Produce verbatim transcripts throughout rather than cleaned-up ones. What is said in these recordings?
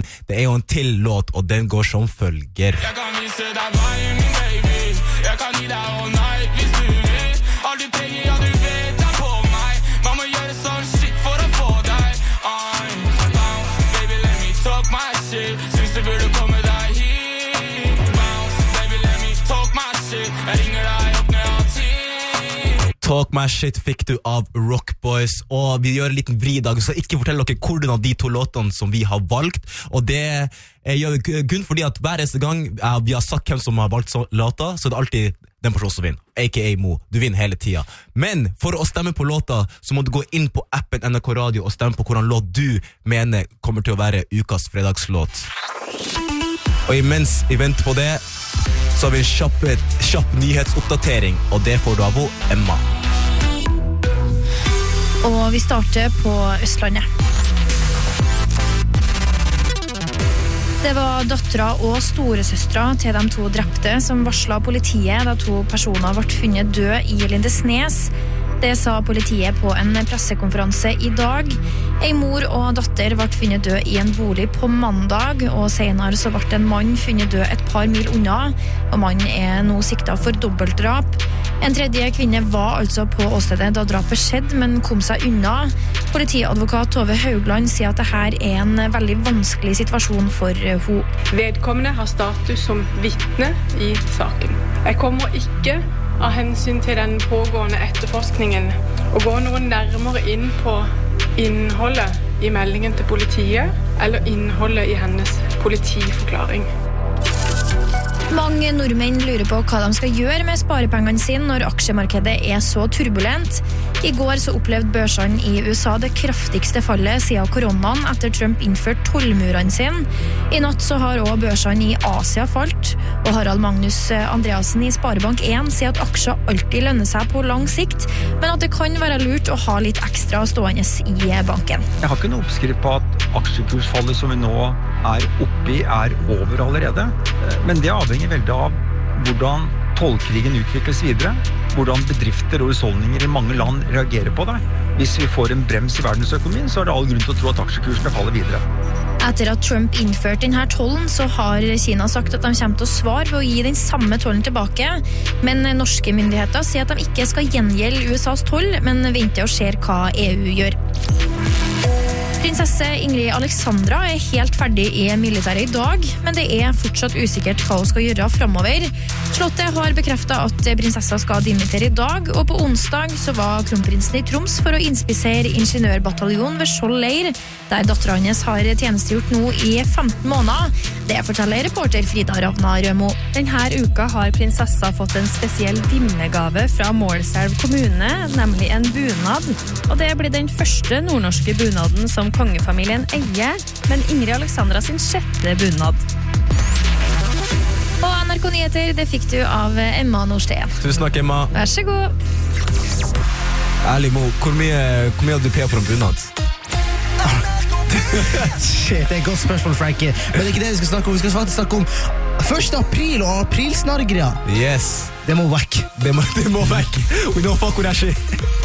Det er jo en til låt, og den går som følger. Jeg kan vise deg veien, min baby. Jeg kan gi deg all night hvis du vil. Alt du trenger, ja du vet er på meg. Man må gjøre sånn shit for å få deg. I'm bounce, baby, let me talk my shit. Syns du burde komme deg hit. Bounce, baby, let me talk my shit. Jeg ringer deg opp når jeg har tid. Talk My Shit fikk du av Rock Boys, og vi gjør en liten vri i dag, så ikke fortell dere hvordan av de to låtene som vi har valgt, og det gjør vi kun fordi at hver eneste gang vi har sagt hvem som har valgt låta, så er det alltid den personen som vinner, a k a. Mo. Du vinner hele tida. Men for å stemme på låta, så må du gå inn på appen N R K Radio og stemme på hvordan låt du mener kommer til å være ukas fredagslåt. Og imens vi venter på det, så har vi en kjapp, kjapp nyhetsoppdatering, og det får du av Emma. Og vi starter på Østlandet. Det var dattera og storesøstra til de to drepte som varslet politiet da to personer ble funnet død i Lindesnes. Det sa politiet på en pressekonferanse i dag. En mor og datter ble funnet død i en bolig på mandag, og senere så ble en mann funnet død et par mil unna, og mannen er nå siktet for dobbeltdrap. En tredje kvinne var altså på åstedet da drapet skjedde, men kom seg unna. Politiadvokat Tove Haugland sier at dette er en veldig vanskelig situasjon for henne. Vedkommende har status som vitne i saken. Jeg kommer ikke av hensyn til den pågående etterforskningen og gå noe nærmere inn på innholdet i meldingen til politiet eller innholdet i hennes politiforklaring. Mange nordmenn lurer på hva de skal gjøre med sparepengene sine når aksjemarkedet er så turbulent. I går så opplevde børsene i U S A det kraftigste fallet siden koronaen etter Trump innførte tollmurene sine. I natt så har også børsene i Asia falt, og Harald Magnus Andreasen i Sparebank en sier at aksjer alltid lønner seg på lang sikt, men at det kan være lurt å ha litt ekstra stående i banken. Jeg har ikke noe oppskrift på at aksjekursfallet som vi nå er oppi er over allerede, men det avhenger veldig av hvordan tollkrigen utvikles videre, hvordan bedrifter og husholdninger i mange land reagerer på det. Hvis vi får en brems i verdensøkonomien, så er det all grunn til å tro at aksjekursene faller videre. Etter at Trump innførte denne tollen, så har Kina sagt at de kommer til å svare ved å gi den samme tollen tilbake, men norske myndigheter sier at de ikke skal gjengjelde U S A's toll, men venter og ser hva E U gjør. Prinsesse Ingrid Alexandra er helt ferdig i militæret i dag, men det er fortsatt usikkert hva hun skal gjøre fremover. Slottet har bekreftet at prinsessa skal dimittere i dag, og på onsdag så var kronprinsen i Troms for å inspisere ingeniørbataljon ved Skjold leir, der datteren hennes har tjenestegjort nå i femten måneder. Det forteller reporter Frida Ravna Rømo. Denne uka har prinsessa fått en spesiell dimmegave fra Målselv kommune, nemlig en bunad. Og det blir den første nordnorske bunaden som kongefamilien eier, men Ingrid Alexandra sin sjette bunad. Og N R K Nyheter, det fikk du av Emma Nordsten. Tusen takk, Emma. Vær så god. Ærlig, Mo, hvor mye, hvor mye hadde du pæt for en bunad? Shit, det er et godt spørsmål, Frankie. Men det er ikke det vi skal snakke om. Vi skal faktisk snakke om første april og aprilsnargere. Yes. Det må vekk. Det må, det må vekk. We don't fuck with that shit.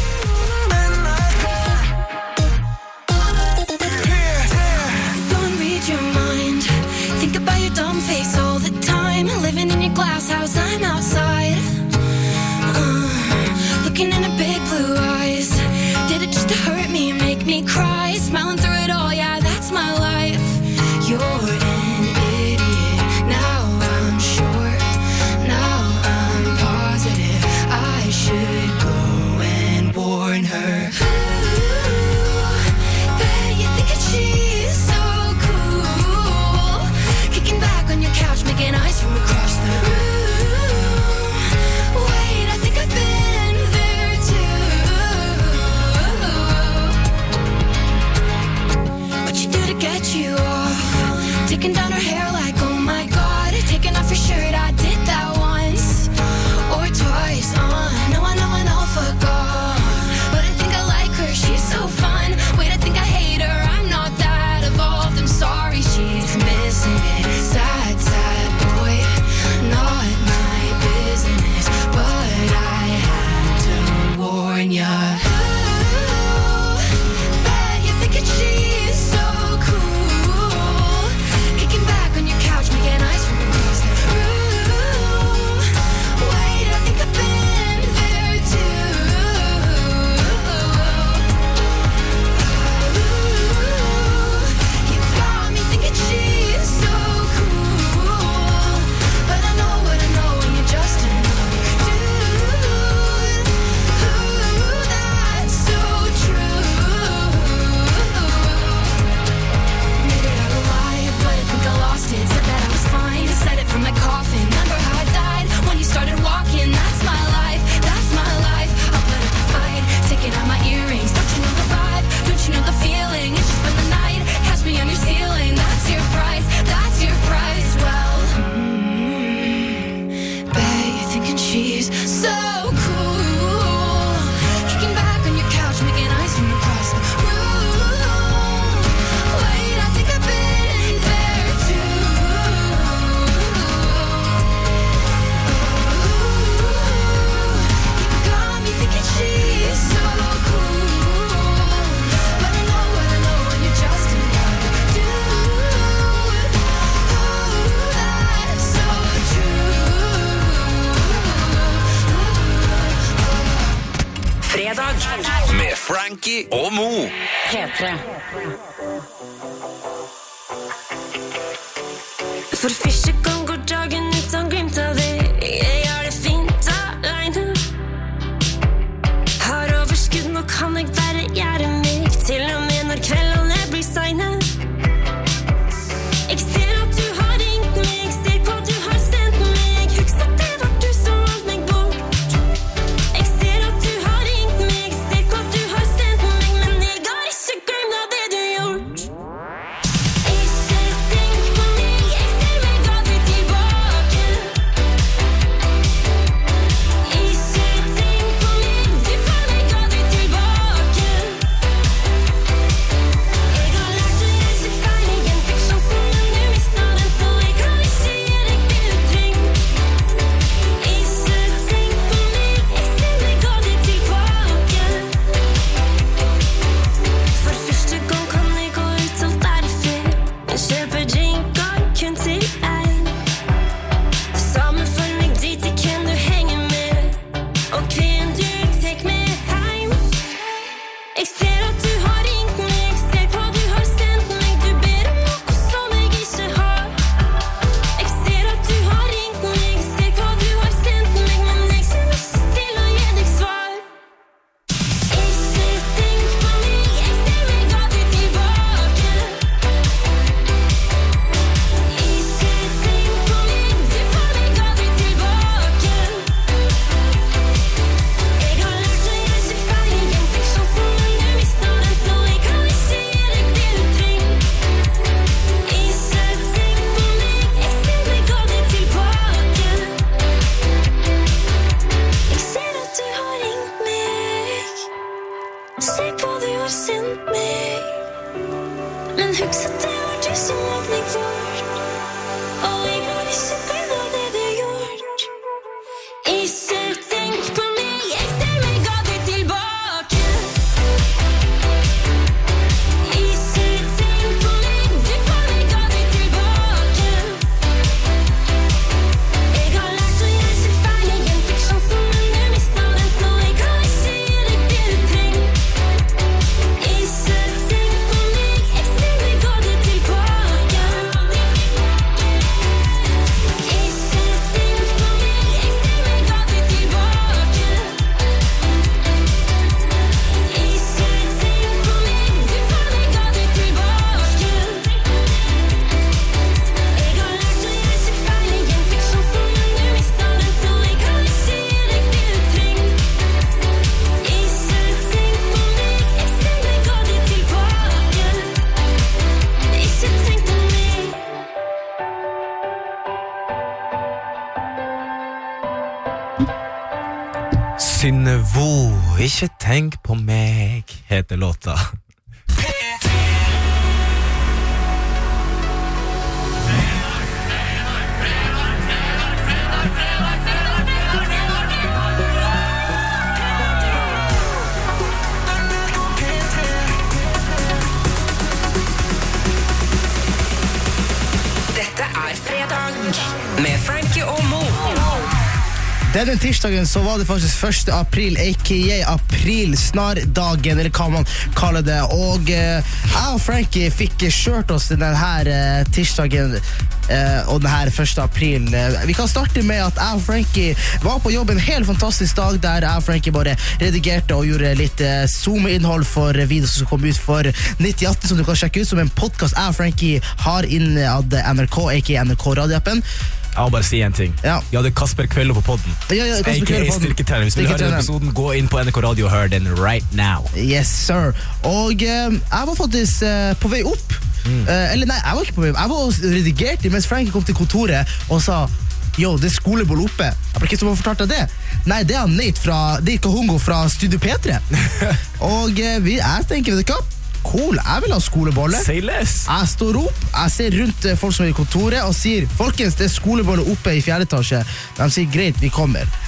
Living in your glass house, I'm outside uh, looking in her big blue eyes. Did it just to hurt me and make me cry? Smiling through it all, yeah, that's my life. You're an idiot, now I'm sure. Now I'm positive I should go and warn her. Ooh, bet you think that she's so cool, kicking back on your couch, making eyes from across the room. Wait, I think I've been there too. What you do to get you off? Taking down her hair like, oh my god. Taking off your shirt, I did that once or twice. uh, No, I know and I'll fuck off, but I think I like her, she's so fun. Wait, I think I hate her, I'm not that evolved. I'm sorry, she's missing it. Sad, sad boy, not my business, but I had to warn ya. Ooh, bet you think that she's so cool, Frankie og Mo. P tre. For første gang går dagen uten glimt av det. Jeg har det fint alene. Har overskudd, nå kan jeg bare gjøre meg. Til og med når kveldene blir seine. Jeg ser at du har ringt meg, ser på at du har sendt meg. Husk at det var du som valgte meg bort. Jeg ser at du har ringt meg, ser på at du har sendt meg. Men jeg har ikke glemt av det du gjort. Synnøvo, ikke tenk på meg, heter låta. Dette er fredag med Frankie og Mo. Denne tirsdagen så var det faktisk første april, aka aprilsnardagen, eller hva man kaller det. Og eh, jeg og Frankie fikk kjørt oss denne her eh, tirsdagen eh, og denne første april. Vi kan starte med at jeg og Frankie var på jobb en helt fantastisk dag der jeg og Frankie bare redigerte og gjorde litt eh, Zoom-innhold for video som skal komme ut for nitti atten, som du kan sjekke ut som en podcast jeg og Frankie har innad N R K, aka N R K-radioappen. Jeg må bare si en ting. Ja. Jeg hadde Kasper Kvello på podden. Ja, ja, Kasper Kvello på podden. Styrketrener. Hvis du vil høre den episoden, gå inn på N R K Radio og hør den right now. Yes, sir. Og eh, jeg var faktisk eh, på vei opp. Mm. Eh, eller nei, jeg var ikke på vei opp. Jeg var redigert mens Frankie kom til kontoret og sa, jo, det er skoleboll oppe. Jeg ble ikke som å fortalt deg det. Nei, det er Nate fra Nate Kahungo fra Studio P tre. Og eh, vi, jeg tenker, vet du hva? Cool, jeg vil ha skolebolle. Say less. Jeg står opp, jeg ser rundt folk som er i kontoret og sier, folkens, det er skolebolle oppe i fjerde etasje. De sier, greit, vi kommer.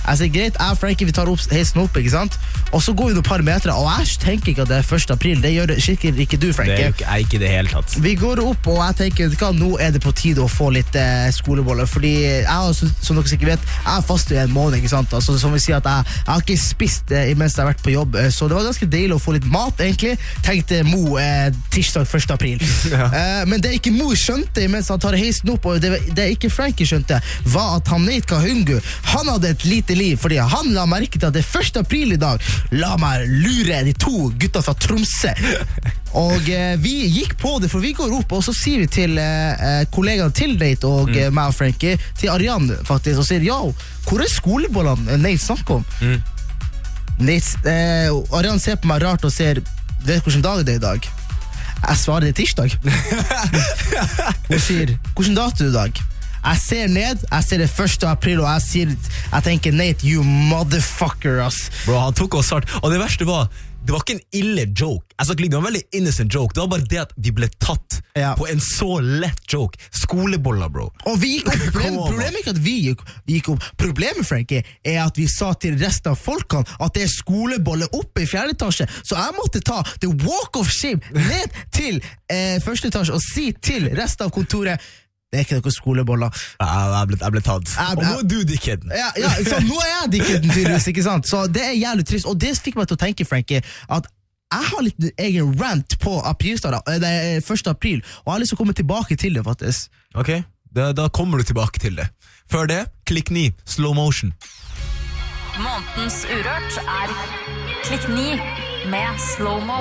Jeg sier greit, jeg og Frankie vi tar opp heisen opp, ikke sant? Og så går vi noen par meter, og jeg tenker ikke at det er første april. Det gjør sikkert ikke du, Frankie. Det er ikke, er ikke det hele tatt. Vi går opp, og jeg tenker hva, nå er det på tide å få litt eh, skoleboller. Fordi jeg har, som dere sikkert vet, jeg er fast i en måned, ikke sant? Altså, som vi sier at jeg, jeg har ikke spist eh, imens jeg har vært på jobb, eh, så det var ganske deilig å få litt mat, egentlig. Tenkte Mo eh, tirsdag første april. Ja. Eh, men det ikke Mo skjønte imens han tar heisen opp, og det, det ikke Frankie skjønte, var at han Nate Kahungu, han hadde et lite liv, fordi han la merke til at det er første april i dag. La meg lure de to gutta fra Tromsø. Og eh, vi gikk på det, for vi går opp, og så sier vi til eh, kollegaen til Nate og mm. eh, meg og Frankie, til Ariane faktisk, og sier, yo, hvor er skolebollene Nate snakker om? Mm. Nate, eh, Ariane ser på meg rart og sier, vet du hvilken dag det er i dag? Jeg svarer det tirsdag. Hun sier, hvilken dato er det i dag? Jeg ser ned, jeg ser det første april, og jeg sier, jeg tenker, Nate, you motherfucker, ass. Bro, han tok oss hardt, og det verste var, det var ikke en ille joke. Jeg skal ikke, det var en veldig innocent joke. Det var bare det at de ble tatt ja. På en så lett joke. Skoleboller, bro. Og vi gikk opp. Problem, problemet er ikke at vi gikk, gikk opp. Problemet, Frankie, er at vi sa til resten av folkene at det er skoleboller oppe i fjerde etasje. Så jeg måtte ta the walk of shame ned til eh, første etasje og si til resten av kontoret, det er ikke noen skoleboller. Ja, jeg ble, jeg ble tatt. Jeg ble, og nå er du dickheaden. Ja, ja, så nå er jeg dickheaden tydeligvis, ikke sant? Så det er jævlig trist, og det fikk meg til å tenke, Frankie, at jeg har litt egen rant på aprilsdag, det er første april, og jeg har lyst til å komme tilbake til det, faktisk. Ok, da, da kommer du tilbake til det. Før det, klikk ni, slow motion. Månedens urørt er klikk ni med slow-mo.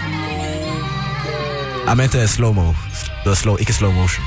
Jeg mente slow-mo, det er slow, ikke slow motion.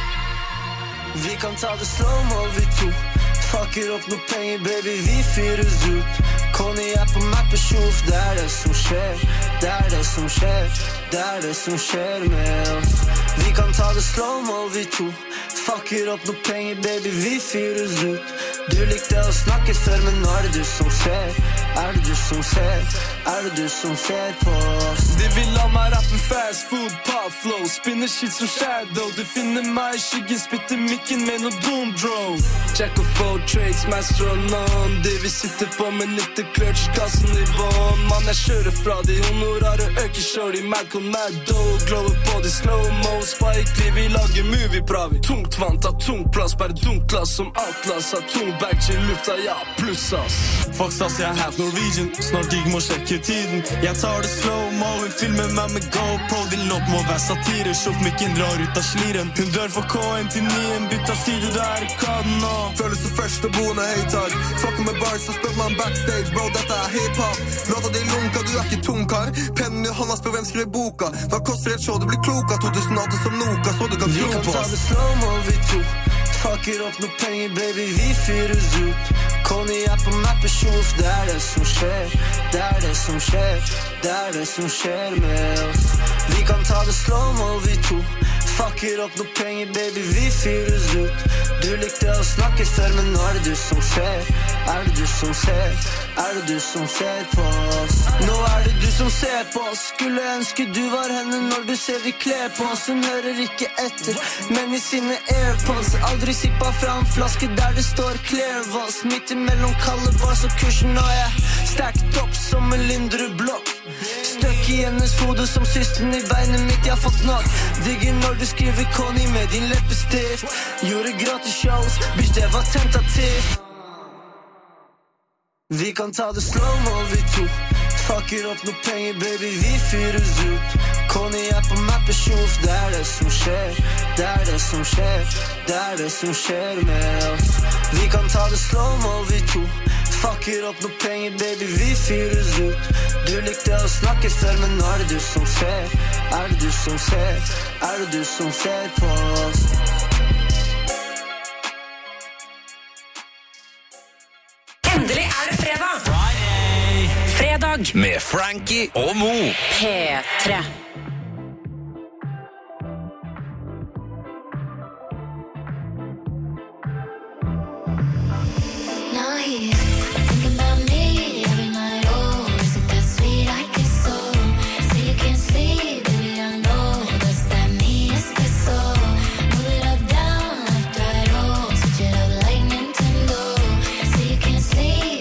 Vi kan ta det slow-mo, vi to Fucker opp noe penger, baby, vi fyres ut Connie er på mappe tjof Det er det som skjer, det er det som skjer Det er det som skjer med oss Vi kan ta det slow-mo, vi to Fucker opp noe penger, baby, vi fyres ut Du likte å snakke før, men nå er det du som ser Er det du som ser, er det du som ser på oss De vil ha meg rappen fast food, pop flow Spinner shit som shadow Du finner meg i skyggen, spytter mikken med noe doom drone Jack of all trades, master of none Det vi sitter på med nytte clutch, kassen i bånd Man, jeg kjører fra de honorare øker shorty Malcolm Mad Dog, glower på de slow-mo Spike, vi lager movie bra Vi tungt vann, tar tung plass Bare dunkklass som Atlas Har tung bag til lufta, ja, pluss ass Fuck stas, jeg er half Norwegian Snart digg må sjekke tiden Jeg tar det slow-mo Hun filmer meg med GoPro Din låt må være satire Sjokk mikken drar ut av sliren Hun dør for K N til nien Bytta studio, det er kaden nå Føles så først og boende høytar Fucker med bars og spør man backstage Bro, dette er hip-hop Låta di lunka, du er ikke tungkar Pennen i hånda spør hvem skriver boka Hva koster et show, du blir kloka to tusen åtte som Noka Så du kan tro på oss Vi kan ta det slow-mo, vi to Fucker opp noe penger, baby, vi fyres ut Connie er på mappe tjof Det er det som skjer Det er det som skjer Det er det som skjer med oss Vi kan ta det slow-mo, vi to Fucker opp noe penger, baby, vi fyres ut Du likte å snakke før, men nå er det du som ser Er det du som ser Er det du som ser på oss Nå er det du som ser på oss Skulle ønske du var henne når du ser vi kler på oss Hun hører ikke etter Men i sine airpods Aldri sippa fra en flaske der det står clear Voss Midt imellom kalde bars og kursen Og jeg stacked opp som en lindre blokk Støkk i hennes hode som systen i beinet mitt Jeg har fått nok Digger når du skriver Connie med din leppestift Gjorde gratis shows Bitch, det var tentativt Vi kan ta det slow-mo, vi to Fucker opp noe penger, baby, vi fyres ut Connie er på mappe tjof Det er det som skjer Det er det som skjer Det er det som skjer med oss Vi kan ta det slow-mo, vi to Fucker opp noe penger, baby, vi fyres ut Du likte å snakke før, men nå er det du som ser Er det du som ser Er det du som ser på oss Endelig er det fredag Friday. Fredag Med Frankie og Mo P tre Now here, thinking about me every night. Oh, is it that sweet? I guess so. Say you can't sleep, baby, I know. Does that mean it's so? Move it up, down, left, right, oh. Switch it up like Nintendo. Say you can't sleep.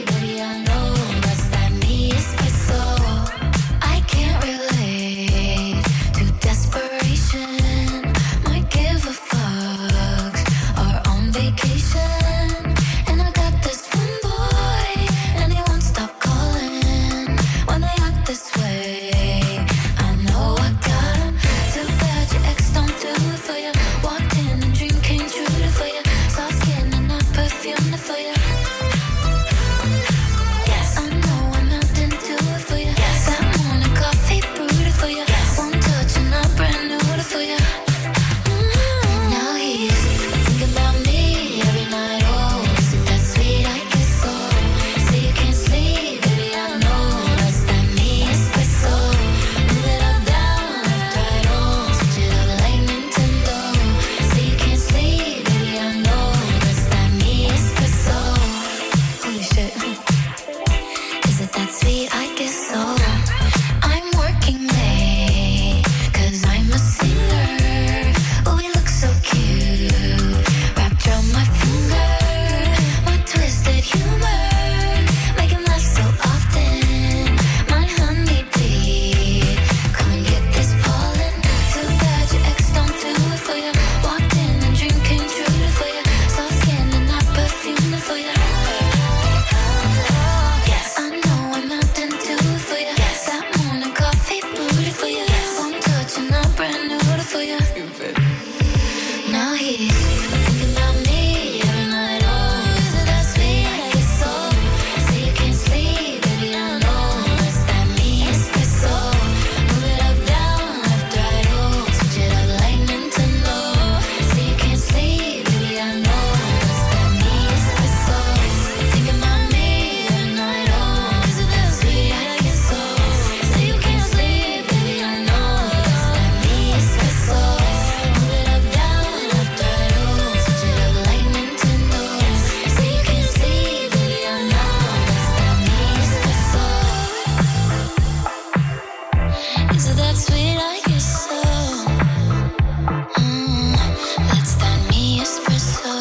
That's that me espresso.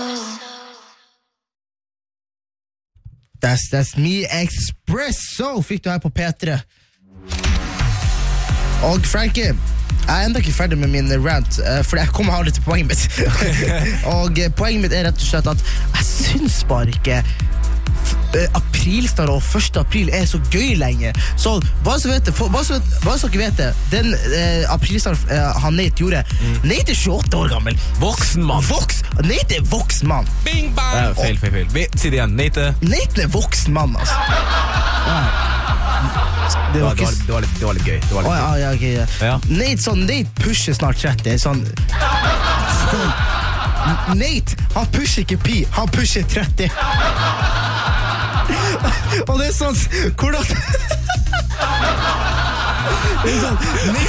That's, that's me Espresso fikk du her på P tre. Og Frankie, jeg er enda ikke ferdig med min rant, for jeg kommer ha litt til poenget mitt. Og poenget mitt er rett og slett at jeg synes bare ikke aprilstar og første april er så gøy lenge. Så bare så vet det, for, bare, så, bare så dere vet det, den eh, aprilstar eh, han Nate gjorde, mm. Nate er tjueåtte år gammel. Voksen mann. Voks, Nate er voksen mann. Bing bang. Ja, feil, feil, feil. Vi, si det igjen, Nate. Nate er voksen mann, altså. Ja. Det var, det, var, det, var litt, det var litt gøy. Det var litt oh, ja, ja, okay, ja. Ja. Nate, sånn, Nate pusher snart tretti. Sånn, sånn. Nate, han pusher ikke pi, han pusher tretti. Og det er sånn, hvordan det er sånn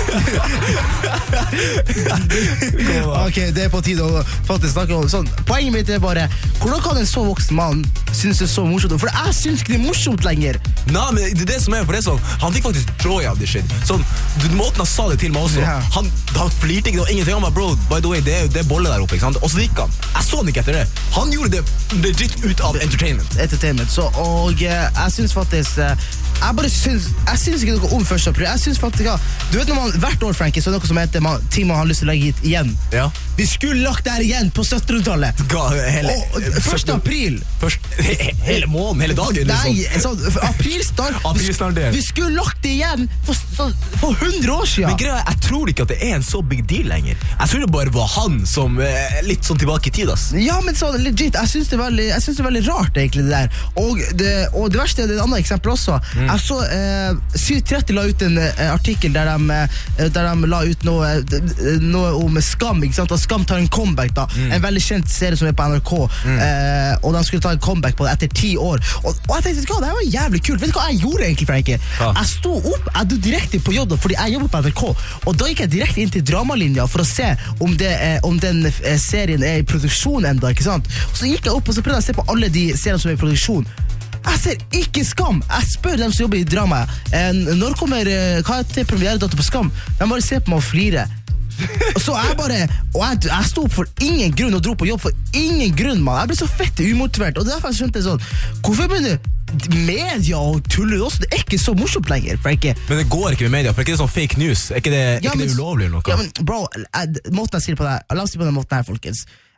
ok, det er på tide å faktisk snakke om sånn. Poenget mitt er bare, hvordan kan en så voksen mann synes det er så morsomt? For jeg synes ikke det er morsomt lenger. Nei, men det er det som er, for det er sånn, han fikk faktisk joy av det shit. Sånn, du, måten han sa det til meg også, yeah. han, han flirte ikke og ingenting. Han var, bro, by the way, det er, det er bolle der oppe, ikke sant? Og så gikk han. Jeg så han ikke etter det. Han gjorde det legit ut av entertainment. Entertainment, så, og jeg synes faktisk, jeg bare synes, jeg synes ikke noe om første april. Jeg synes faktisk, ja, du vet når man, hvert år, Frankie, så er det noe som heter man, ting man har lyst til å legge hit igjen. Ja. Vi skulle lagt det her igjen på syttenhundretallet. Hele, og første april. Først, he, he, hele måneden, hele dagen. Nei, sånn, aprilstart. Aprilstart det. Vi skulle lagt det igjen for, så, for hundre år siden. Men greia, jeg tror ikke at det er en så big deal lenger. Jeg tror det bare var han som eh, litt sånn tilbake i tid, ass. Ja, men så legit, jeg synes det er veldig, jeg synes det er veldig rart egentlig det der. Og det, og det verste er det et annet eksempel også. Mm. Jeg så eh, syv tretti la ut en eh, artikkel der de, eh, der de la ut noe, noe om Skam, ikke sant? Og Skam tar en comeback da. Mm. En veldig kjent serie som er på N R K. Mm. Eh, og de skulle ta en comeback på det etter ti år. Og, og jeg tenkte, vet du hva, det her var jævlig kult. Vet du hva jeg gjorde egentlig, Frankie? Ja. Jeg sto opp, jeg dro direkte på jobb fordi jeg jobber på N R K. Og da gikk jeg direkte inn til dramalinja for å se om, det, eh, om den eh, serien er i produksjon enda, ikke sant? Og så gikk jeg opp og så prøvde jeg å se på alle de seriene som er i produksjon. Jeg ser ikke Skam. Jeg spør dem som jobber i drama, eh, når kommer, eh, hva er det premieredato på Skam? De bare ser på meg og flirer. Og så jeg bare, og jeg, jeg stod opp for ingen grunn og dro på jobb for ingen grunn, man. Jeg ble så fett umotivert, og derfor jeg skjønte jeg sånn, hvorfor begynner media og tuller også? Det er ikke så morsomt lenger, Frankie. Men det går ikke med media, for det er ikke det sånn fake news. Er ikke det, er ja, ikke men, det ulovlig eller noe? Ja, men bro, jeg, måten jeg sier på det, la oss si på den måten her, folkens.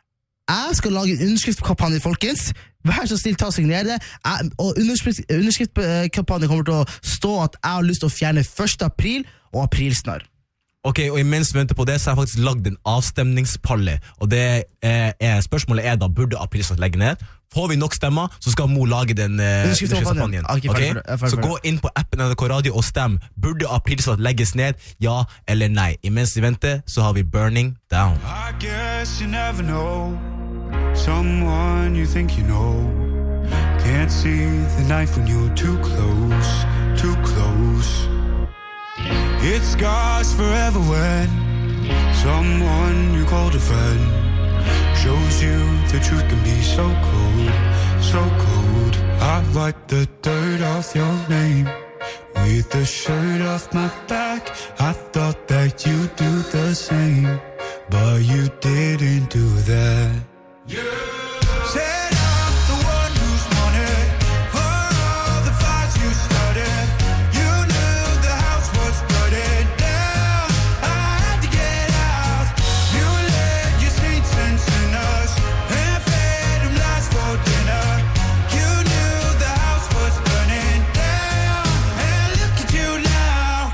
Jeg skal lage en underskriftskampanje, folkens. Vær så snill, ta og signere det. Jeg, og underskrift, underskriftkampanje kommer til å stå at jeg har lyst til å fjerne første april og aprilsnarr. Ok, og imens vi venter på det, så har jeg faktisk lagd en avstemningspalle. Og det er, er, spørsmålet er da, burde aprilsnarr legge ned? Får vi nok stemmer, så skal Mo lage den uh, underskriftskampanjen. Okay, okay? Så gå inn på appen N R K Radio og stem. Burde aprilsnarr legges ned? Ja eller nei? Imens vi venter, så har vi Burning Down. I guess you never know someone you think you know. Can't see the knife when you're too close, too close. It scars forever when someone you called a friend shows you the truth can be so cold, so cold. I wipe the dirt off your name with the shirt off my back. I thought that you'd do the same, but you didn't do that. Yeah. Said I'm the one who's wanted for all the fights you started. You knew the house was burning down. I had to get out. You led your saints and sinners and fed them lies for dinner. You knew the house was burning down. And look at you now.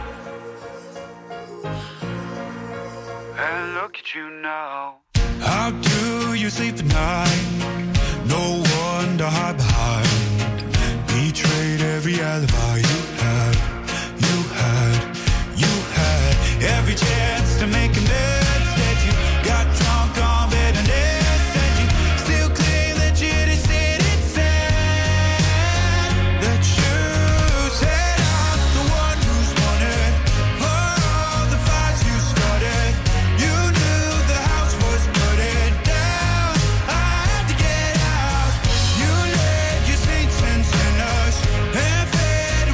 And look at you now. How do you sleep at night? No one to hide behind. Betrayed every alibi you had. You had, you had every chance to make amends. Instead you got drunk on bitterness. And you still claim that you didn't say it said. That you said I'm the one who's wanted for all the fights you started. You knew the house was burning down. I had to get out. You led your saints and sinners and fed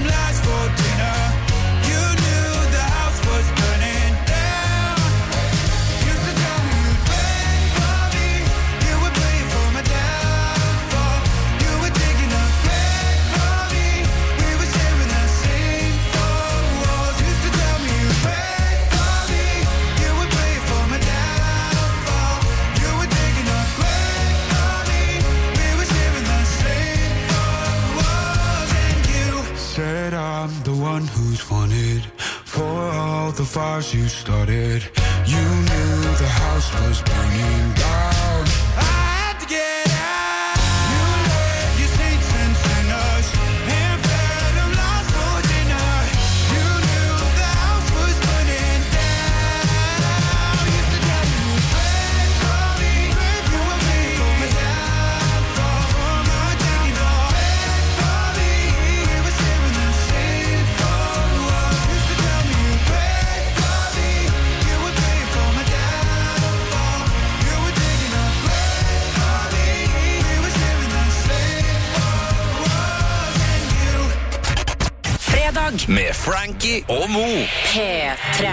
fires you started. You knew the house was burning down. I had to get out. You left your saints and sinners and fed them lost for dinner. You knew the house was burning down. You used to tell me, pray for me, pray for me, for my downfall, for my downfall. Pray for me, he was sharing the same for us. Used to tell me, pray for me, you would pray for my downfall. You were digging up, pray for me, he was sharing the same for us and you. Fredag Med Frankie og Mo. P3.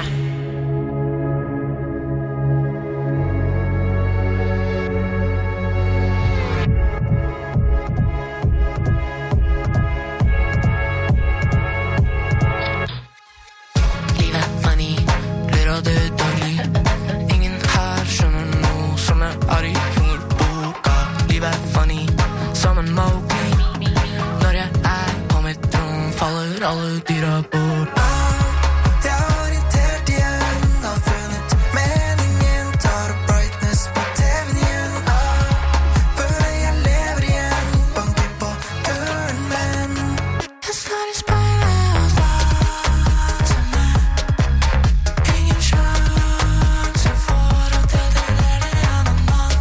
Livet er funny, ler av det daglig. Ingen her skjønner noe, sånn er i hungerboka. Livet er funny, som en Mowgli. Når jeg er på mitt rom, faller alle dyra bort. Jeg er orientert igjen, har funnet meningen, tar opp brightness på T V-en igjen. Føler jeg lever igjen, banker på døren, men jeg står i speilet og later meg. Ingen sjanse for at jeg deler det en annen mann.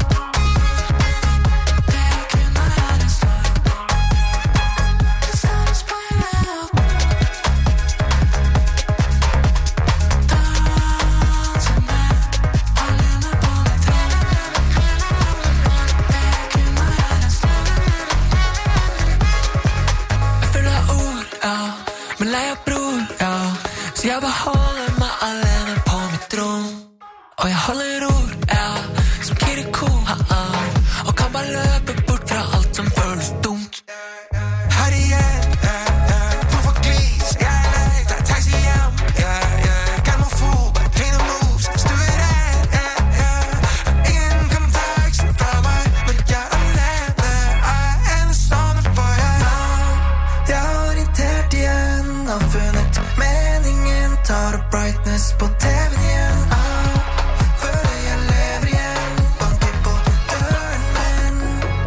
Det kunne være større. Jeg står i speilet og danser meg alene på mitt rom. Det kunne være større. Jeg føler ord, ja, men lei av bror, ja. Så jeg beholder meg alene på mitt rom. Og jeg holder ord, ja, som Kiriko, ha-ha. Og kan bare løpe bort fra alt som føles dumt. Her igjen, ja, ja. Hvorfor glis? Jeg er lei, det er taxi hjem, ja, ja. Gamofob, clean the moves, stueren, ja, ja. Ingen kan ta eksen fra meg, men jeg er alene. Jeg er enestående for jeg Jeg er orientert igjen, har funnet meningen, tar opp brightness på T V-en igjen. Føler jeg lever igjen, banker på døren, men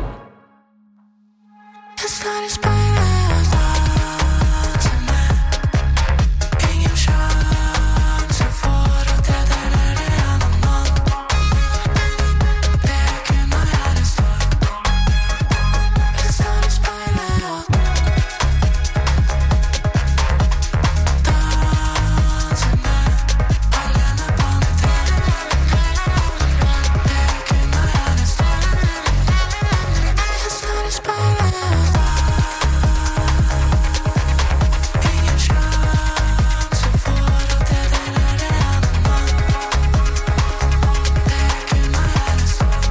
jeg står i speilet og later meg. Ingen sjanse for at jeg deler det en annen mann. Det kunne være større. Jeg står i speilet og danser meg alene på mitt rom. Det kunne være større. Jeg står i speilet og ingen sjanse for at jeg deler det en annen mann. Det kunne være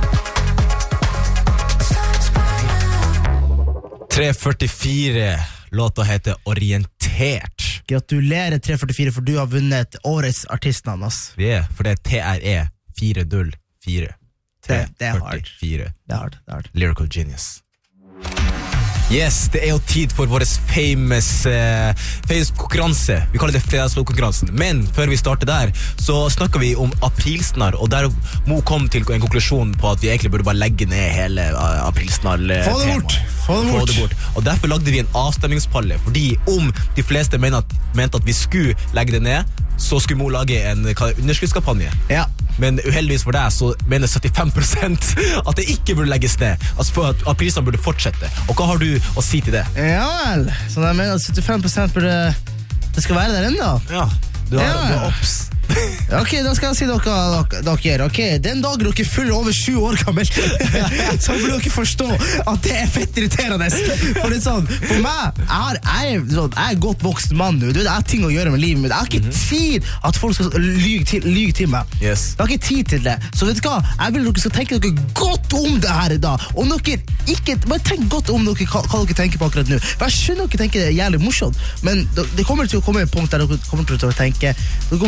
større. tre førtifire. Låta heter Orientert. Gratulerer tre førtifire, for du har vunnet årets artistnavn, ass. Vi er, for det er T R E fire null fire. Det, det er hard. førtifire. Det er hard, det er hard. Lyrical Genius. Yes, det er jo tid for vår famous, eh, famous konkurranse. Vi kaller det fredagslåtkonkurransen. Men før vi starter der, så snakker vi om aprilsnarr, og der Mo kom til en konklusjon på at vi egentlig burde bare legge ned hele eh, aprilsnarr-temaet. Få det bort! Få det bort! Få det bort. Og derfor lagde vi en avstemningspalle, fordi om de fleste mente at, mente at vi skulle legge det ned, så skulle Mo lage en hva, underskriftskampanje. Ja. Men uheldigvis for deg så mener syttifem prosent at det ikke burde legges ned. Altså for at aprilsnarr burde fortsette. Og hva har du å si til det? Ja vel, så jeg mener at syttifem prosent burde det skal være der enda. Ja, du har, Ja. du har obs. Ok, da skal jeg si dere, dere, dere ok, den dagen dere fyller over sju år gammel, så burde dere forstå at det er fett irriterende. For det er sånn, for meg, jeg, har, jeg, er, sånn, jeg er godt vokst mann nå, du vet, jeg har ting å gjøre med livet mitt. Jeg har ikke tid at folk skal lyge til, lyge til meg. Yes. Jeg har ikke tid til det. Så vet du hva, jeg vil dere skal tenke dere godt om det her i dag. Om dere ikke, bare tenk godt om dere, hva, hva dere tenker på akkurat nå. For jeg skjønner dere tenker det er jævlig morsomt, men det kommer til å komme et punkt der dere kommer til å tenke, dere kommer til å tenke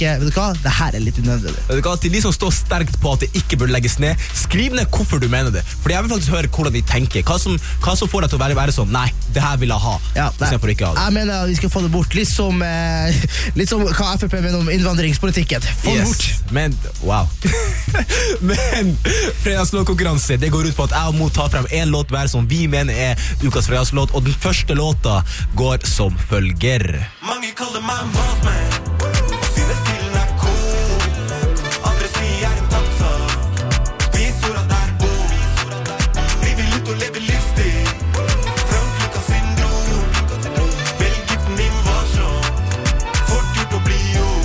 tenker, vet du hva, det her er litt unødvendig. Vet du hva, til de som står sterkt på at det ikke bør legges ned, skriv ned hvorfor du mener det. Fordi jeg vil faktisk høre hvordan de tenker. Hva som, hva som får deg til å være, være sånn, nei, det her vil jeg ha. Ja, nei, for ikke ha det. jeg mener at vi skal få det bort. Litt som, eh, litt som hva F F P mener om innvandringspolitikken. Få det Yes, bort. men, wow. Men fredagslåtkonkurranse, det går ut på at jeg og Mo tar frem en låt hver som vi mener er ukas fredagslåt, og den første låta går som følger. Mange kaller meg en boss man, og synes stilen er cool. Andre sier jeg er en danser, spis orda der bor. River litt og lever livsstil, Frankrika syndrom. Velg giften din var sånn, fort gjort å bli gjort.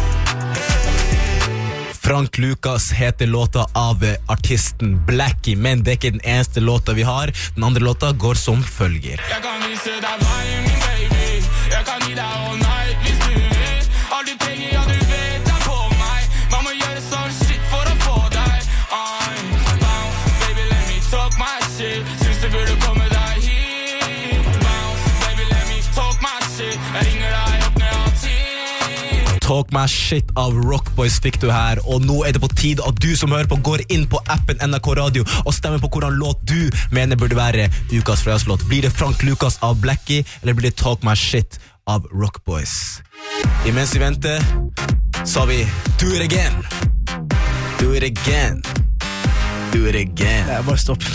Frank Lucas heter låta av artisten Blackie, men det er ikke den eneste låta vi har. Den andre låta går som følger. Jeg kan vise deg veien, min baby. Jeg kan gi deg all night hvis du vil. Alt du trenger, ja du vet det på meg. Man må gjøre sånn shit for å få deg. I bounce, baby let me talk my shit. Syns du burde komme deg hit. Bounce, baby let me talk my shit. Jeg ringer deg opp når jeg har tid. Talk My Shit av Rockboys fikk du her, og nå er det på tide at du som hører på går inn på appen N R K Radio og stemmer på hvordan låt du mener burde være ukas fredagslåt. Blir det Frank Lucas av Blackie, eller blir det Talk My Shit av Rockboys? Imens vi venter, så har vi Do It Again. Do It Again. Do It Again. Ja, bare stopp.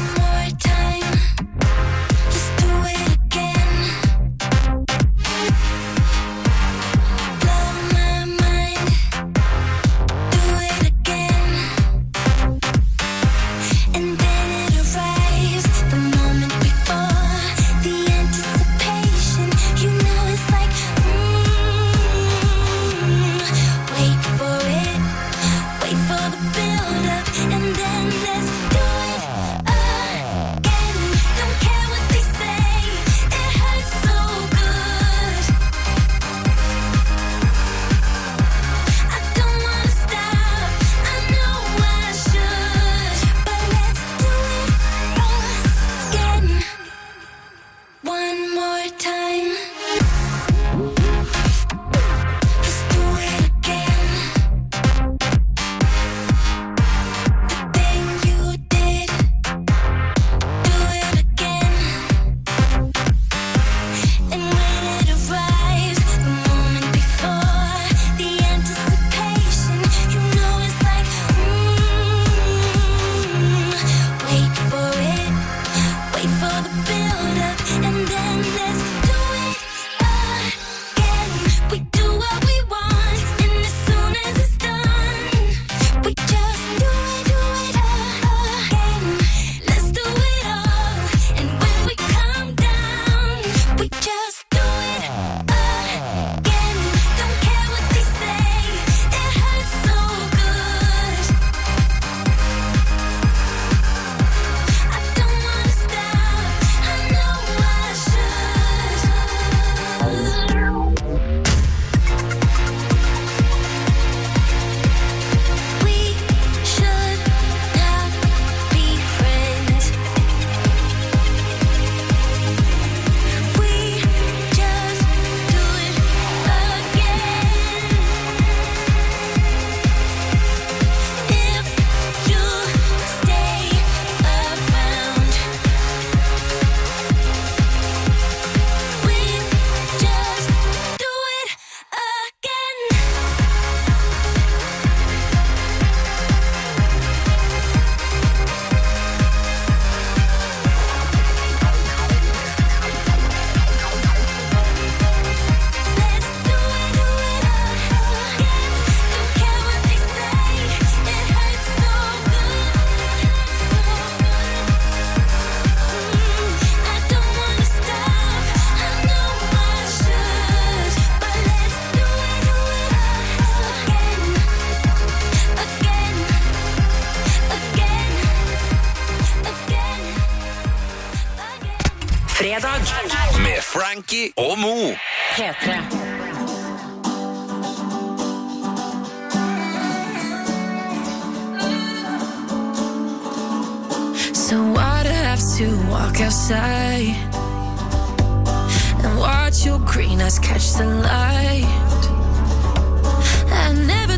Fredag med Frankie og Mo. P tre. So I'd have to walk outside and watch your green eyes catch the light. I never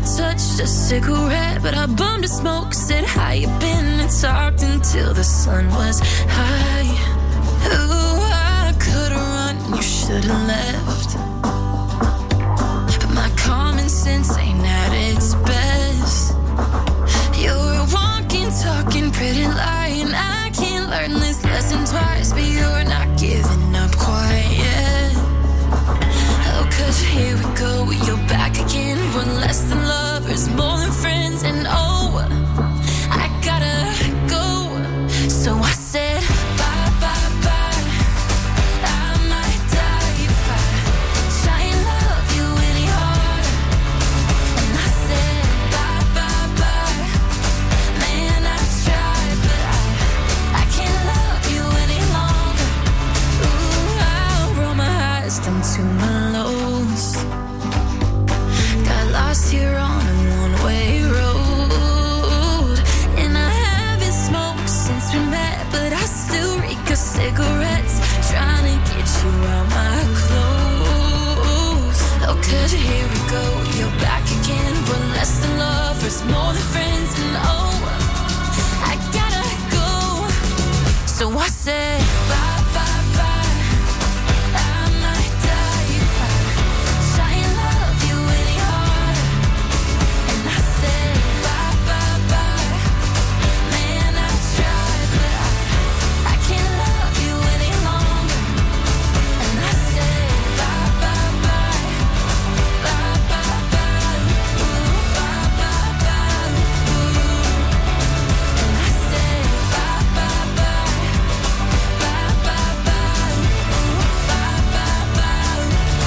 touched a cigarette, but I bummed a smoke. Said how you been and talked until the sun was high. Ooh, I could've run, you should've left. But my common sense ain't at its best. You're a walking, talking, pretty lying. I can't learn this lesson twice, but you're not giving up quite yet. Oh, cause here we go, you're back again. We're less than lovers, more than friends. And oh, I gotta go. So I said bye, bye, bye. I might die if I try and love you any harder. And I said bye, bye, bye. Man, I tried, but I, I can't love you any longer. Ooh, I'll roll my eyes down to my lows. Got lost here on a one-way road. And I haven't smoked since we met, but I still reek of cigarettes, trying to get you out my clothes. Oh, cause here we go, you're back again. We're less than lovers, more than friends. And oh, I gotta go. So I said bye, bye, bye. I might die if I try and love you any harder. And I said bye, bye, bye. Man, I tried, but I, I can't love you any longer. And I said bye, bye, bye. Bye, bye, bye. Ooh, bye, bye, bye. Ooh. And I said bye, bye, bye. Bye, bye, bye. Ooh, bye, bye, bye.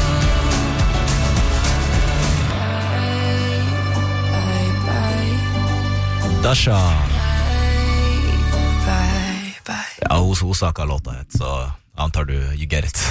Bye, bye, Dasha. bye, bye. Ja, hun, hun sa hva låta het, så antar du you get it.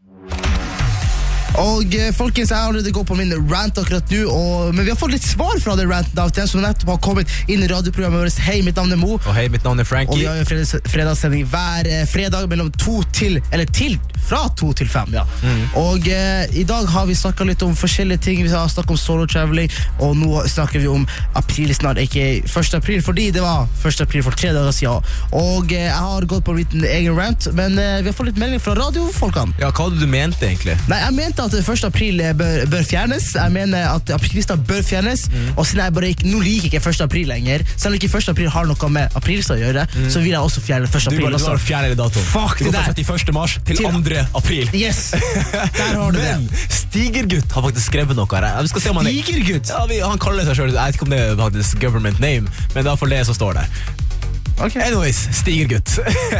Og eh, folkens, jeg har allerede gått på min rant akkurat nå, og, men vi har fått litt svar fra det ranten av den som nettopp har kommet inn i radioprogrammet vårt. Hei, mitt navn er Mo. Og hei, mitt navn er Og vi Frankie. har jo fredags, fredagssending hver eh, fredag mellom to til, eller til, fra to til fem, ja. Og eh, i dag har vi snakket litt om forskjellige ting. Vi har snakket om solo traveling, og nå snakker vi om april snart, ikke første april, fordi det var første april for tre dager siden. Og eh, jeg har gått på en liten egen rant, men eh, vi har fått litt melding fra radiofolkene. Ja, hva hadde du mente egentlig? Nei, jeg mente at første april bør, bør fjernes. Jeg mener at aprilsdag bør fjernes. Og siden jeg bare ikke, nå liker jeg ikke første april lenger, selv om ikke første april har noe med aprilsdag å gjøre, så vil jeg også fjerne første Du april. bare, du også. bare fjerner datoen. Fuck Du det går fra der. trettiførste mars til Til- andre april. Yes, der har du Men det. Stigergutt har faktisk skrevet noe her. Vi skal se om han er- Stigergutt? Ja, vi, han kaller seg selv, jeg vet ikke om det er faktisk government name, men det er for det som står der. Anyways, Stigergutt.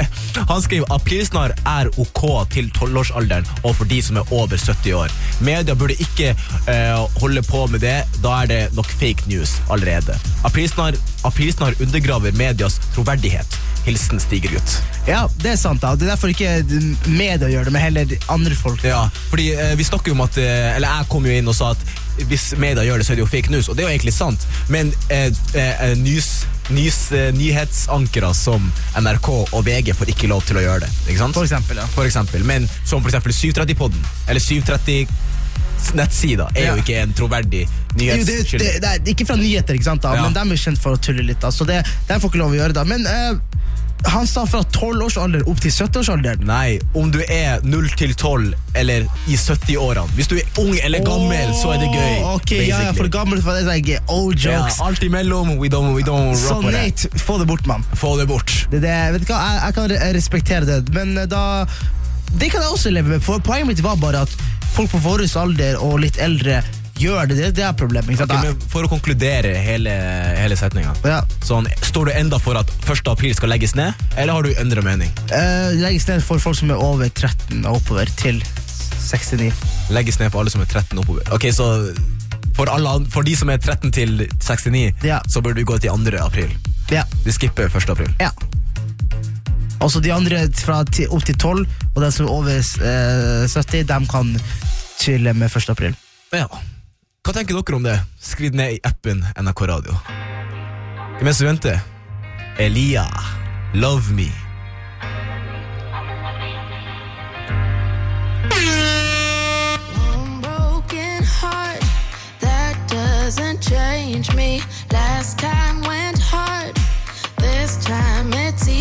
Han skriver aprilsnar er ok til tolvårsalderen og for de som er over sytti år. Media burde ikke eh, holde på med det, da er det nok fake news allerede. Aprilsnar, aprilsnar undergraver medias troverdighet. Hilsen Stigergutt. Ja, det er sant da. Det er derfor ikke media gjør det, men heller andre folk. Ja, fordi eh, vi snakker jo om at eh, eller jeg kom jo inn og sa at hvis media gjør det, så er det jo fake news, og det er jo egentlig sant, men eh, eh, nys, nys, eh, nyhetsankere som N R K og V G får ikke lov til å gjøre det, ikke sant? For eksempel, ja. For eksempel, men som for eksempel syv tretti-podden, eller syv tretti nettsida, er Ja. jo ikke en troverdig Jo, det, det, nyhetskilde. det er ikke fra nyheter, ikke sant da, Ja. men de er kjent for å tulle litt da, så det, de får ikke lov å gjøre det. Men eh, han sa fra tolv års alder opp til sytti års alder. Nei, om du er null til tolv eller i sytti-årene. Hvis du er ung eller gammel, så er det gøy. Ok, ja, ja, for gammel for det er like old jokes. Ja, alt imellom, we don't, we don't Så rock with it. Nate, få det bort, mann. Få det bort. Det, det, vet du hva, jeg, jeg kan re- respektere det, men eh, da det kan jeg også leve med. For poenget mitt var bare at folk på vår alder og litt eldre gjør det, det, det er problemet. Ikke sant? Ok, men for å konkludere hele, hele setningen, Ja. sånn, står du enda for at første april skal legges ned, eller har du endret mening? Eh, legges ned for folk som er over tretten og oppover til sekstini. Legges ned for alle som er tretten oppover. Ok, så for, alle, an- for de som er tretten til sekstini, Ja. så bør du gå til andre april. Ja. Vi skipper første april. Ja. Altså de andre fra ti, opp til tolv, og de som er over eh, sytti, de kan chille med første april. Ja. Hva tenker dere om det? Skriv ned i appen N R K Radio. Mens vi venter, Elia, Love Me. One broken heart that doesn't change.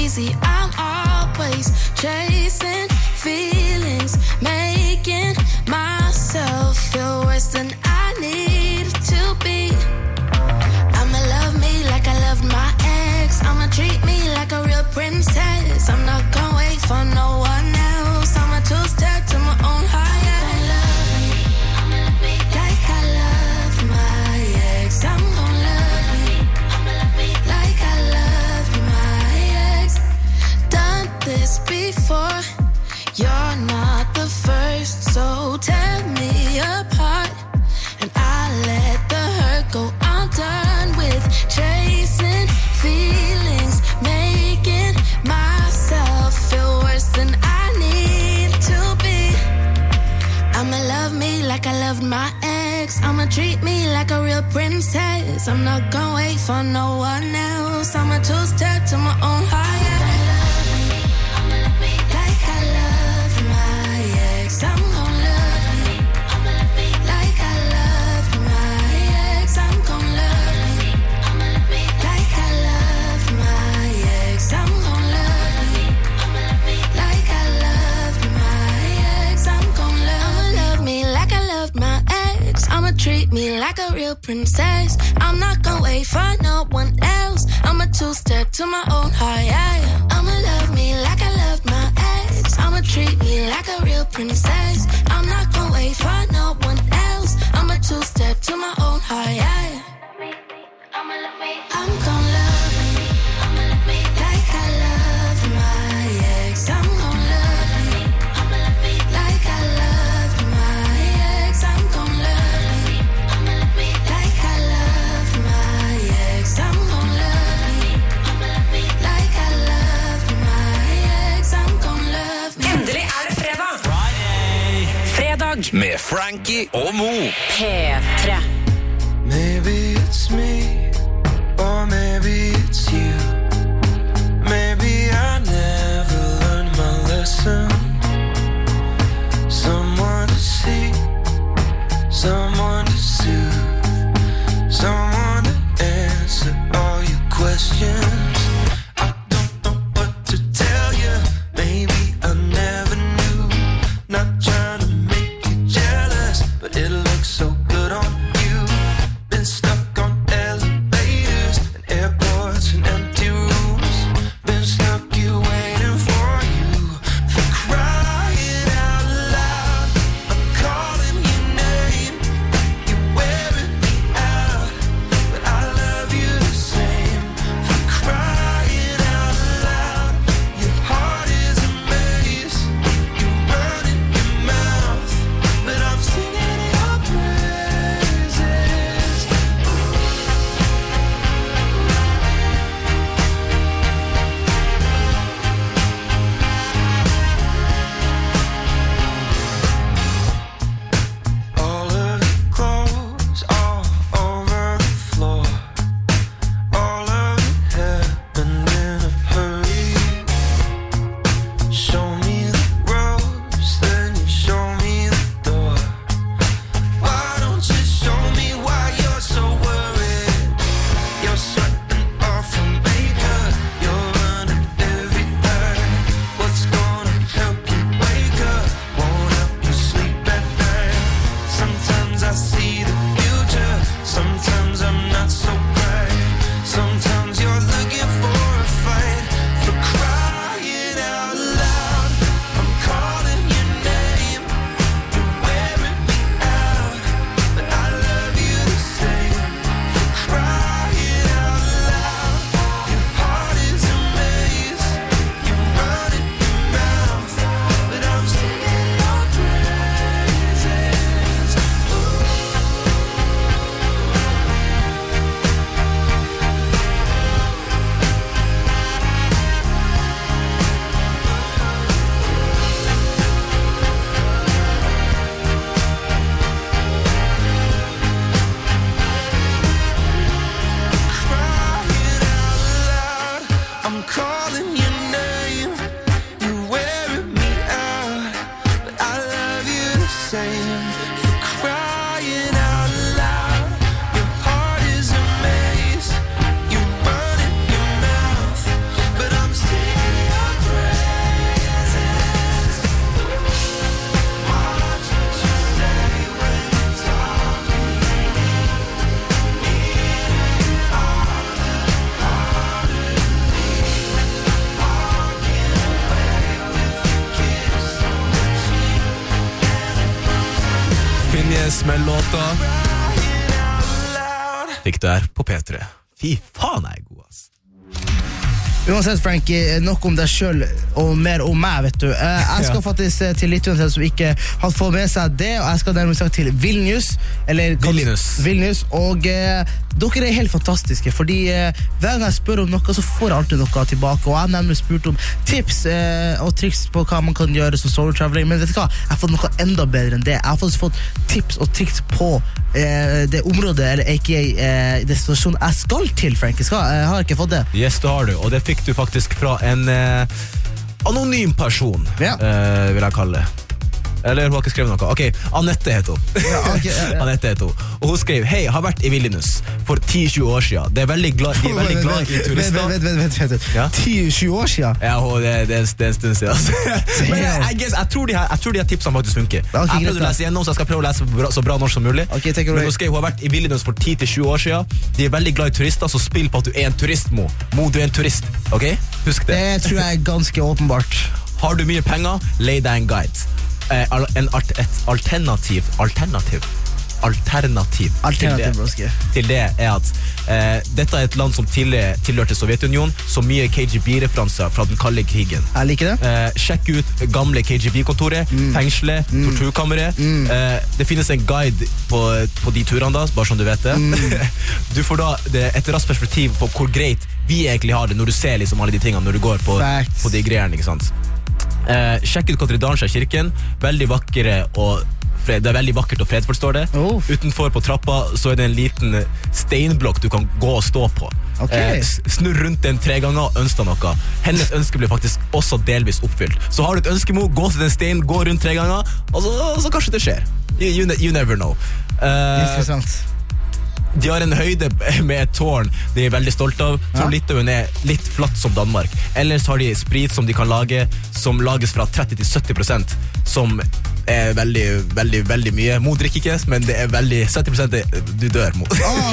crazy. I'm always chasing feelings, making myself feel worse than I need to be. I'ma love me like I loved my ex. I'ma treat me like a real princess. I'm not gonna wait for no one else. I'ma two-step to my own higher. Love me, I'ma love me like I loved my ex. I'm gonna love me, I'ma love me like I loved my ex. Done this before. You're not the first, so tear me apart, and I let the hurt go. I'm done with chasing feelings, making myself feel worse than I need to be. I'ma love me like I loved my ex. I'ma treat me like a real princess. I'm not gonna wait for no one else. I'ma two-step to my own higher. Love me, I'ma love me like I loved my ex. I'm gonna love me, I'ma love me like I loved my ex. I'm gonna love me, I'ma love me like I loved my ex. I'm gonna love me, I'ma love me like I loved my ex. I'm gonna love, love me like I loved my ex. I'ma treat me like a real princess. I'm not gonna wait for no one else. I'ma two-step to my own high. I'ma love me like I loved my ex. I'ma treat me like a real princess. I'm not gonna wait for no one else. I'ma two-step to my own high. I'm gonna love me, I'ma love me like I loved my ex. I'm gonna love me, I'ma love me like I loved my ex. I'm gonna love me, I'ma love me like I loved my ex. I'm gonna love me, I'ma love me like I loved my ex. I'm gonna love me. Endelig er det fredag. Fredag Med Frankie og Mo. P tre. Maybe it's me, or maybe it's you. Maybe I never learned my lesson. Someone to see, someone to soothe, someone to answer all your questions. I don't know what to tell you. Maybe I never knew. Not trying to make you jealous, but it looks so good on you. Been stuck on elevators and airports and empty rooms. Been stuck here waiting for you. For crying out loud, I'm calling your name. You're wearing me out, but I love you the same. For crying out loud, your heart is a maze. You run in your mouth, but I'm singing your praises. All of your clothes all over the floor. All of it happened in a hurry. Show me the ropes, then you show me the door. Why don't you show me why you're so worried? You're sweating off from makeup. You're running everywhere. What's gonna help you wake up? Won't help you sleep at night. Sometimes I see the future. Sometimes I'm not so bright. Sometimes you're looking for a fight. For crying out loud, I'm calling your name. You're wearing me out, but I love you the same. For crying out loud, your heart is a maze. You run in your mouth, but I'm singing your praises. Crying out loud, I'm calling your name. You're wearing me out, but I love you the same. For crying out loud, your heart is a maze. You run in your mouth, but I'm singing Den smellåta fikk du her på P tre. Fy faen, jeg er god, ass. Uansett, Frankie, nok om deg selv og mer om meg, vet du. Eh, jeg skal Ja. faktisk eh, til lytterne som ikke har fått med seg det, og jeg skal nærmere sagt til Vilnius, eller Vilnius. Vilnius, og eh, dere er helt fantastiske, fordi eh, hver gang jeg spør om noe, så får jeg alltid noe tilbake, og jeg har nærmere spurt om tips eh, og triks på hva man kan gjøre som solo traveling, men vet du hva? Jeg har fått noe enda bedre enn det. Jeg har faktisk fått tips og triks på eh, det området, eller aka eh, destinasjonen jeg skal til, Frankie. Skal, jeg har ikke fått det. Yes, det har du, og det fikk du faktisk fra en eh, anonym person, Ja. eh, vil jeg kalle det. Eller hun har ikke skrevet noe. Ok, Annette heter hun. Ja, ok, ja, ja. Annette heter hun. Og hun skrev, hei, har vært i Vilnius for ti til tjue år siden. Det er veldig glad, de er veldig glad i turister. Vent, vent, vent, vent, vent. Ja? ti til tjue år siden? Ja, og det, det, er- det er en stund siden. Altså. Men jeg, jeg, guess, jeg, tror de her, jeg tror de her tipsene faktisk funker. Ok, jeg greit, prøvde å da. lese gjennom, så jeg skal prøve å lese bra, så bra norsk som mulig. Ok, take it Men away. hun skrev, hun har vært i Vilnius for ti til tjue år siden. De er veldig glad i turister, så spill på at du er en turist, Mo. Mo, du er en turist, ok? Husk det. Det tror jeg er ganske åpenbart. Har du mye penger, lei deg en guide. Eh, al- en art, et alternativ Alternativ Alternativ, Alternativ, til, broski. det, til det er at eh, dette er et land som tidligere tilhørte Sovjetunionen, så mye K G B-referanser fra den kalde krigen. Jeg liker det. Eh, sjekk ut gamle K G B-kontoret, fengslet, torturkammeret. Eh, det finnes en guide på, på de turene da, bare sånn du vet det. Du får da det, et raskt perspektiv på hvor greit vi egentlig har det når du ser liksom alle de tingene når du går på, Facts. på de greiene, ikke sant? Eh, sjekk ut Katridansja kirken. Veldig vakre og fred, det er veldig vakkert og fredfullt, står det. Oh. Utenfor på trappa så er det en liten steinblokk du kan gå og stå på. Ok. Eh, s- snurr rundt den tre ganger og ønsk deg noe. Hennes ønske ble faktisk også delvis oppfylt. Så har du et ønskemo, gå til den steinen, gå rundt tre ganger, og så, så kanskje det skjer. You, you, ne- you never know. Eh, Interessant. de har en høyde med et tårn de er veldig stolt av. Jeg tror Ja. Litauen er litt flatt som Danmark. Ellers har de sprit som de kan lage, som lages fra tretti til sytti prosent, som er veldig, veldig, veldig mye. Mo drikker ikke, men det er veldig sytti prosent er, du dør, Mo.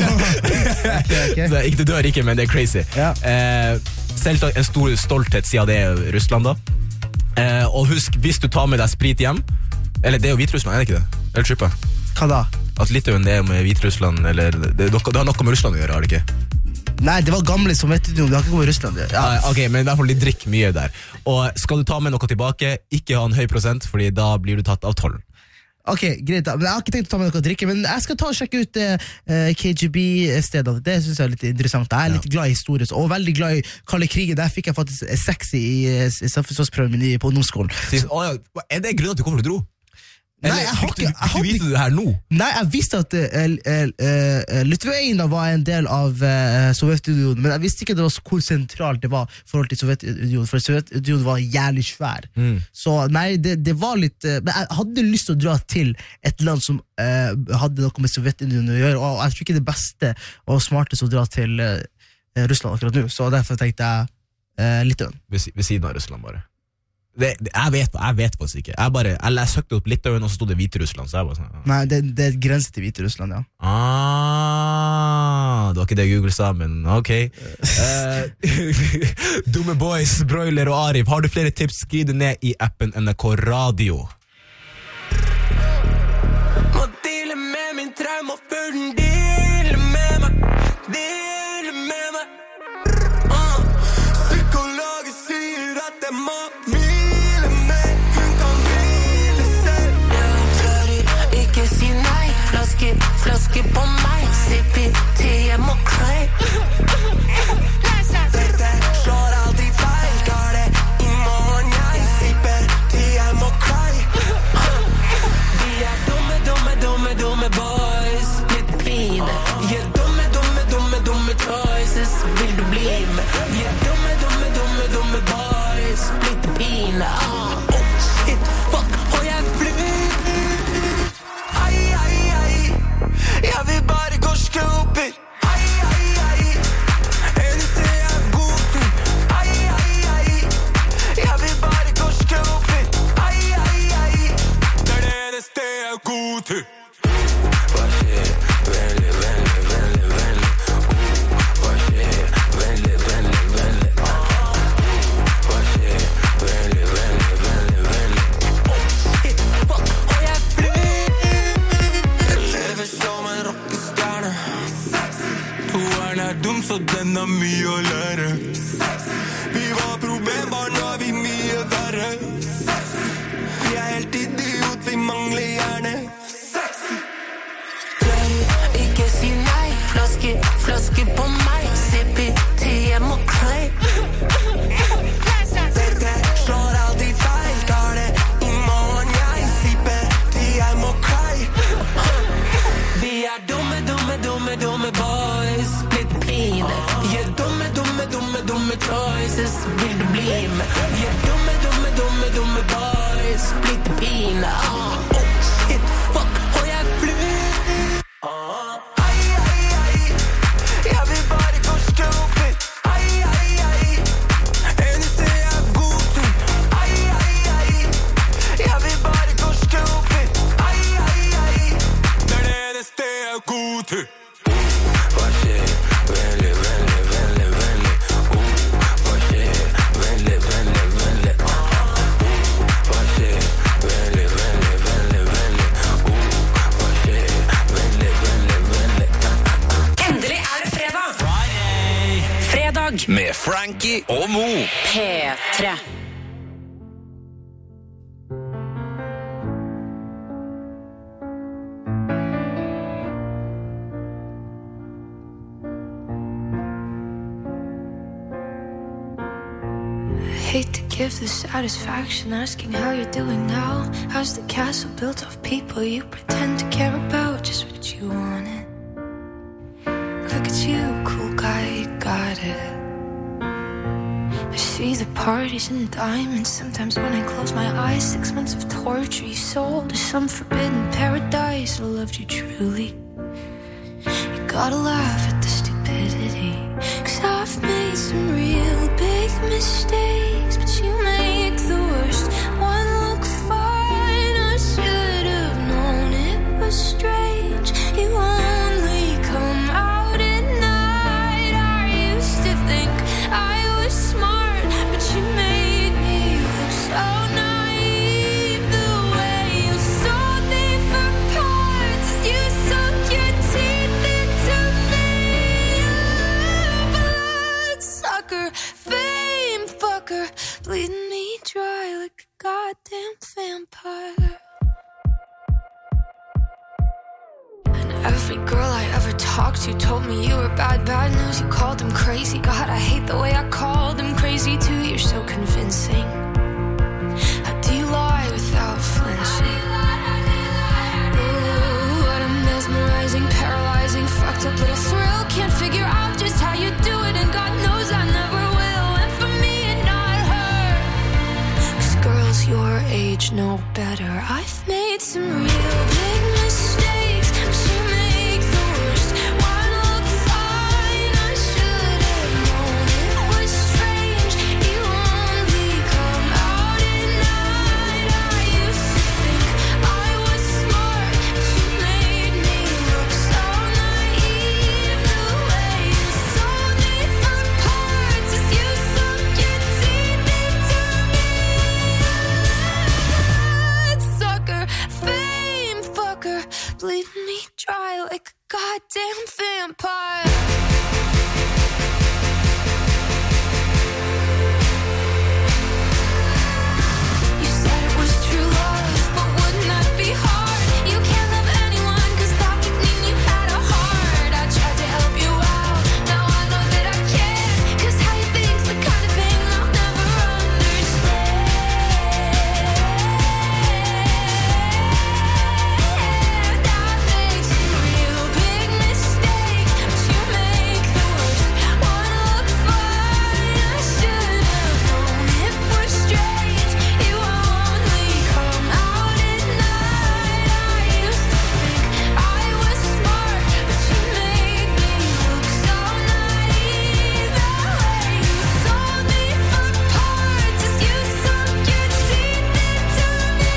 ok. Så ikke, du dør ikke, men det er crazy. Ja. Eh, selvsagt en stor stolthet siden det er Russland da. Eh, og husk, hvis du tar med deg sprit hjem, eller det er jo Hviterussland, er det ikke det? Eller tripper? Hva da? At Litauen det er med Hviterussland, eller det, det, det har noe med Russland å gjøre, har det ikke? Nei, det var gamle Sovjetunionen, det har ikke kommet Russland. Ja. Ja. Ok, men i hvert fall de drikker mye der. Og skal du ta med noe tilbake, ikke ha en høy prosent, fordi da blir du tatt av tollen. Ok, greit da. Men jeg har ikke tenkt å ta med noe å drikke, men jeg skal ta og sjekke ut eh, K G B-stedene. Det synes jeg er litt interessant. Jeg er litt glad i historie, og veldig glad i kalde krigen. Der fikk jeg faktisk sexy i, i samfunnsprøven min i- på ungdomsskolen. Sier, «Å ja, er det grunnen til at du kommer til å dro? Nei, Eller jeg har fikk ikke- du, jeg fikk har du vite det her nå? Nei, jeg visste at uh, uh, Lithuania var en del av uh, Sovjetunionen, men jeg visste ikke det var så hvor sentralt det var i forhold til Sovjetunionen, for Sovjetunionen var jævlig svær. Mm. Så nei, det, det var litt uh, Men jeg hadde lyst til å dra til et land som uh, hadde noe med Sovjetunionen å gjøre, og jeg tror ikke det beste og smarteste å dra til uh, Russland akkurat nå, så derfor tenkte jeg uh, Litauen. Ved, si- ved siden av Russland bare. Det, det, jeg vet jeg vet faktisk ikke. Jeg bare, jeg, jeg søkte opp Litauen, og så stod det Hviterussland, så jeg bare sånn. ja. Nei, det, det er grense til Hviterussland, ja. Ah, det var ikke det Google sa, men ok. Eh, Dumme boys, Broiler og Arif, har du flere tips, skriv det ned i appen N R K Radio. Må deale med min trauma før den dealer med meg. Dealer med meg. Uh. Psykologer sier at jeg må hvile mer. Hun kan hvile selv. Ja, ikke si nei. Flaske, flaske på meg. Sippi til jeg må cry. Dette slår aldri feil. Tar det i morgen. Jeg sipper til jeg må cry. Vi er dumme, dumme, dumme, dumme boys. Litt pine. Vi er dumme, dumme, dumme, dumme choices. Vil du bli med? Vi er dumme, dumme, dumme, dumme boys. Litt pine. Ah, oh shit, fuck. Og jeg flyr. Ai, ai, ai. Jeg vil bare gå stupid. Ai, ai, ai. har mye å lære. Vi var problembarn, nå er vi mye verre. Vi er helt idiot, vi mangler hjerne. Ikke si nei, flaske, flaske på meg. Sippi til hjem og klei. Dette slår aldri feil. Tar det i morgen, jeg sipper til hjem og klei. Vi er dumme, dumme, dumme, dumme boys. Blitt pine. Vi er dumme, dumme, dumme, dumme choices. Vil du bli med? Vi er dumme, dumme, dumme, dumme boys. Blitt pine. Oh shit, fuck, og jeg flyr. Jeg vil bare gå stupid. Ai, ai, ai. Eneste jeg er god til. Ai, ai, ai. Jeg vil bare gå stupid. Ai, ai, ai. Det er det eneste jeg er god til. Hva skjer? Vennlig, vennlig, vennlig, vennlig. Hva skjer? Vennlig, vennlig, vennlig. Hva skjer? Vennlig, vennlig, vennlig, vennlig. Hva skjer? Vennlig, vennlig, vennlig. Endelig er det fredag. Fredag Med Frankie og Mo. P tre. Hate to give the satisfaction asking how you're doing now. How's the castle built of people you pretend to care about? Just what you wanted. Look at you, cool guy, you got it. I see the parties and diamonds. Sometimes when I close my eyes, six months of torture you sold to some forbidden paradise. I loved you truly. You gotta laugh at the stupidity, 'cause I've made some real big mistakes, but you make the worst one look fine. I should have known it was strange. You only come out at night. I used to think I was smart, but you made me look so naive. The way you sold me for parts, you sunk your teeth into me. Bloodsucker, fame fucker, bleeding me dry like a goddamn vampire. And every girl I ever talked to told me you were bad, bad news. You called them crazy. God, I hate the way I called them crazy too. You're so convincing. How do you lie without flinching? Ooh, what a mesmerizing, paralyzing, fucked up little thrill. Can't figure out just how you do it, and God knows I never will. And for me and not her, 'cause girls your age know better. I've made some real big mistakes, but you make the worst one look fine. I should have known it was strange. You only come out at night. I used to think I was smart, but you made me look so naive. The way you sold me for parts is you sunk your teeth into me. Sucker, fame fucker, bleeding me dry like a goddamn vampire. You said it was true love, but wouldn't that be hard? You can't love anyone, 'cause that would mean you had a heart. I tried to help you out, now I know that I can't, 'cause how you think's the kind of thing I'll never understand. I've made some real big mistakes, but you make the worst one look fine. I should have known it was strange. You only come out at night. I used to think I was smart, but you made me look so naive. The way you sold me for parts is you sunk your teeth into me.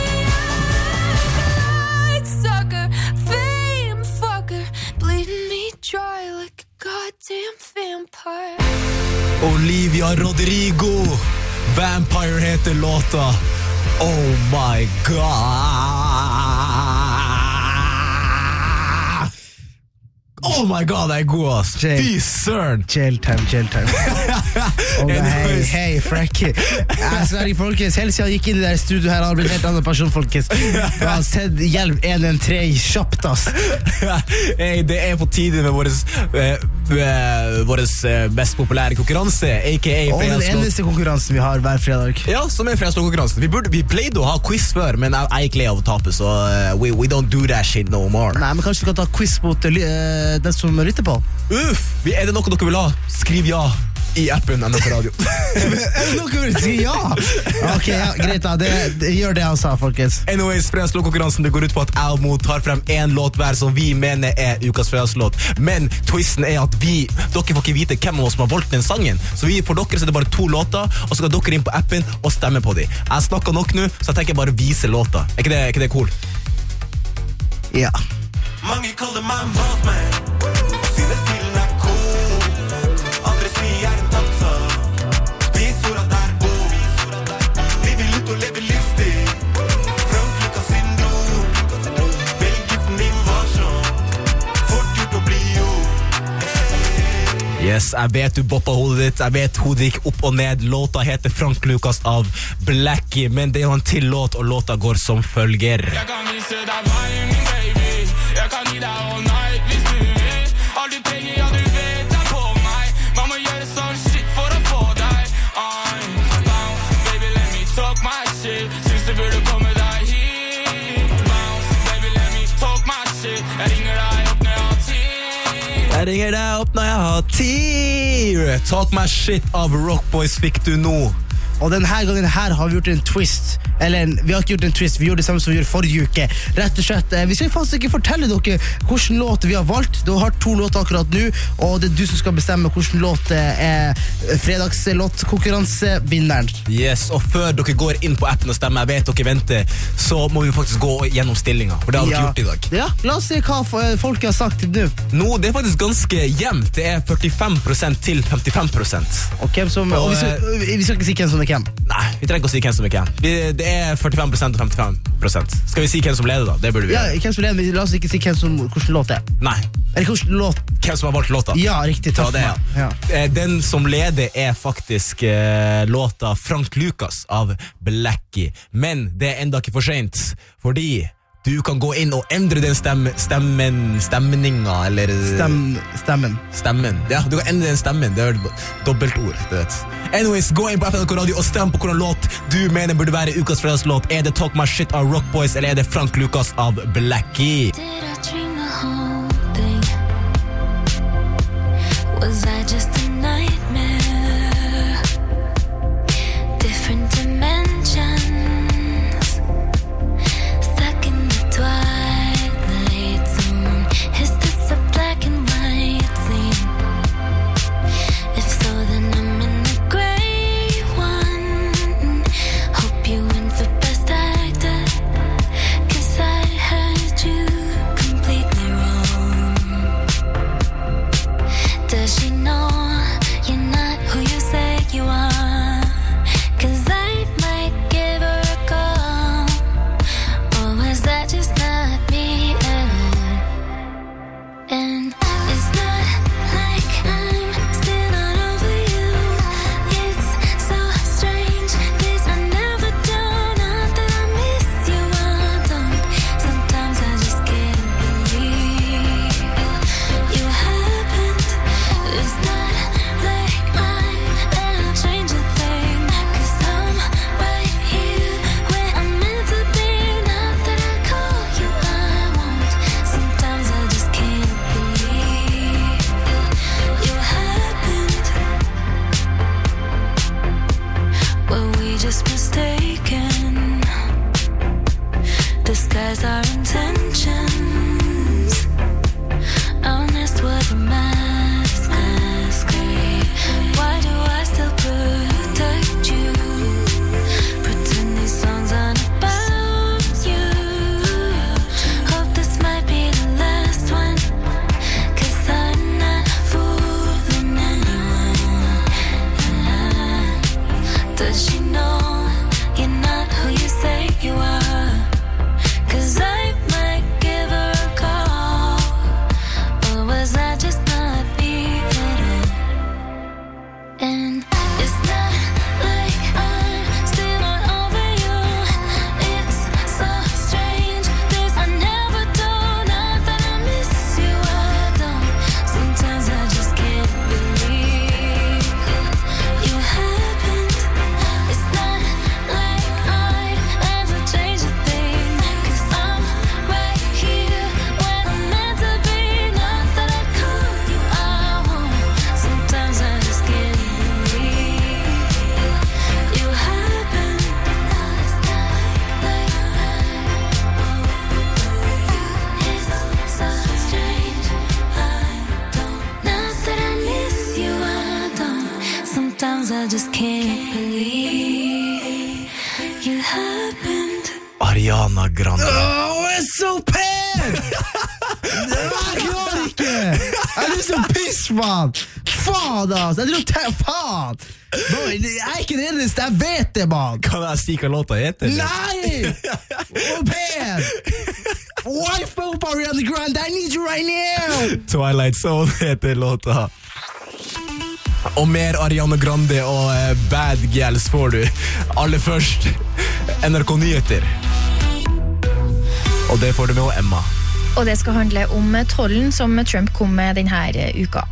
Bloodsucker, fame fucker, bleeding me dry like a goddamn vampire. Olivia Rodrigo, Vampire heter låta. Oh my god. Oh my god, det er god, ass. Fy søren. Jail time, jail time. Oh, hei, hei, Frankie. Jeg sverger, folkens, helt siden jeg gikk inn i det studio her, har jeg blitt helt annen person, folkens. Jeg har sett hjelp en en tre kjapt, ass. Hey, det er på tide med våres, uh, våres uh, mest populære konkurranse, a k a. Og den eneste konkurransen vi har hver fredag. Ja, som er fredagslåtkonkurransen. Vi, burde, vi pleide å ha quiz før, men jeg, jeg er ikke lei av å tape, så uh, we, we don't do that shit no more. Nei, men kanskje vi kan ta quiz mot uh, den som lytter på. Uff, er det noe dere vil ha? Skriv ja i appen N R K Radio. Er det noe dere vil si ja? Ok, ja, greit da, det, det gjør det han sa, folkens. Anyways, fredagslåtkonkurransen, det går ut på at jeg og Mo tar frem en låt hver som vi mener er ukas fredagslåt. Men twisten er at vi, dere får ikke vite hvem av oss som har valgt den sangen. Så vi, for dere så er det bare to låter, og så skal dere inn på appen og stemme på dem. Jeg snakker nok nå, så jeg tenker bare vise låta. Er ikke det, er ikke det cool? Ja. Mange kaller meg en boss man, og synes stilen er cool. Andre sier jeg er en danser, spis orda der bor. Livet ut og leve livsstil, Frankrike syndrom. Velg giften din varsom, fort gjort å bli jo. Yes, jeg vet du boppa hodet ditt, jeg vet hodet gikk opp og ned. Låta heter Frank Lucas av Blackie, men det er jo en til låt, og låta går som følger. Jeg kan vise deg veien, min baby. Jeg kan gi deg all night hvis du vil. All du trenger, ja du vet er på meg. Man må gjøre sånn shit for å få deg. I'm bounce, baby let me talk my shit. Syns du burde komme deg hit. Bounce, baby let me talk my shit. Jeg ringer deg opp når jeg har tid. Jeg ringer deg opp når jeg har tid. Talk my shit av Rock Boys fikk du nå. Og denne gangen her har vi gjort en twist. Eller vi har ikke gjort en twist, vi gjorde det samme som vi gjorde forrige uke. Rett og slett, vi skal faktisk ikke fortelle dere hvilken låt vi har valgt. Du har to låter akkurat nå, og det er du som skal bestemme hvilken låt er fredagslåtkonkurransevinneren. Yes, og før dere går inn på appen og stemmer, jeg vet dere venter, så må vi faktisk gå gjennom stillinga, for det har dere Ja. gjort i dag. Ja, la oss se hva folk har sagt nå. Nå, det er faktisk ganske jevnt. Det er førtifem prosent til femtifem prosent. Og, hvem som, og vi, skal, vi skal ikke si hvem som er hvem. Nei, vi trenger ikke å si hvem som er hvem. Vi, det er førtifem prosent og femtifem prosent. Skal vi si hvem som leder da? Det burde vi Ja, gjøre. hvem som leder, men la oss ikke si hvem som, hvordan låt det er. Nei. Eller hvordan låt. Hvem som har valgt låta? Ja, riktig, takk Ja, det, for meg. Ja. Eh, Den som leder er faktisk eh, låta Frank Lucas av Blackie. Men det er enda ikke for sent, fordi du kan gå inn og endre den stemme, stemmen, stemninga, eller Stem, stemmen. Stemmen, ja, du kan endre den stemmen. Det er dobbeltord, du vet. Anyways, gå inn på F N K Radio og stem på hvordan låt du mener burde være ukas fredagslåt. Er det Talk My Shit av Rock Boys, eller er det Frank Lucas av Blackie? Did I dream the whole thing? Was I just a nightmare? Different dimensions, stuck in the twilight zone. Is this a black and white scene? If so, then I'm in the gray one. Hope you win for best actor, 'cause I heard you completely wrong. Does she know you're not who you say you are? 'Cause I might give her a call. Or was that just not me at all? And it's not like I'm still not over you. It's so strange, this I never do. Not that I miss you, I don't. Sometimes I just can't believe you happened. It's not like I ever change a thing, 'cause I'm right here where I'm meant to be. Not that I call you, I won't. Sometimes I just can't believe you happened. Were we just mistaken? Disguise our intentions. Honest was a mask. Why do I still protect you? Pretend these songs aren't about you. Hope this might be the last one, 'cause I'm not fooling anyone. Does she know you're not who you say you are? 'Cause I might give her a call. Or was I Ariana Grande. Åh, hun er så pen! Jeg klarer ikke! Jeg er så piss, faen! Faen, altså! Jeg tror te- faen! Boy, jeg er ikke den eneste, jeg vet det, man! Kan jeg si hva låta heter? Nei! Hun er pen! Wife of Ariana Grande, I need you right now! Twilight Zone heter låta. Og mer Ariana Grande og eh, Bad Girls får du. Aller først N R K Nyheter. Og det får du med også, Emma. Og det skal handle om tollen som Trump kom med denne uka.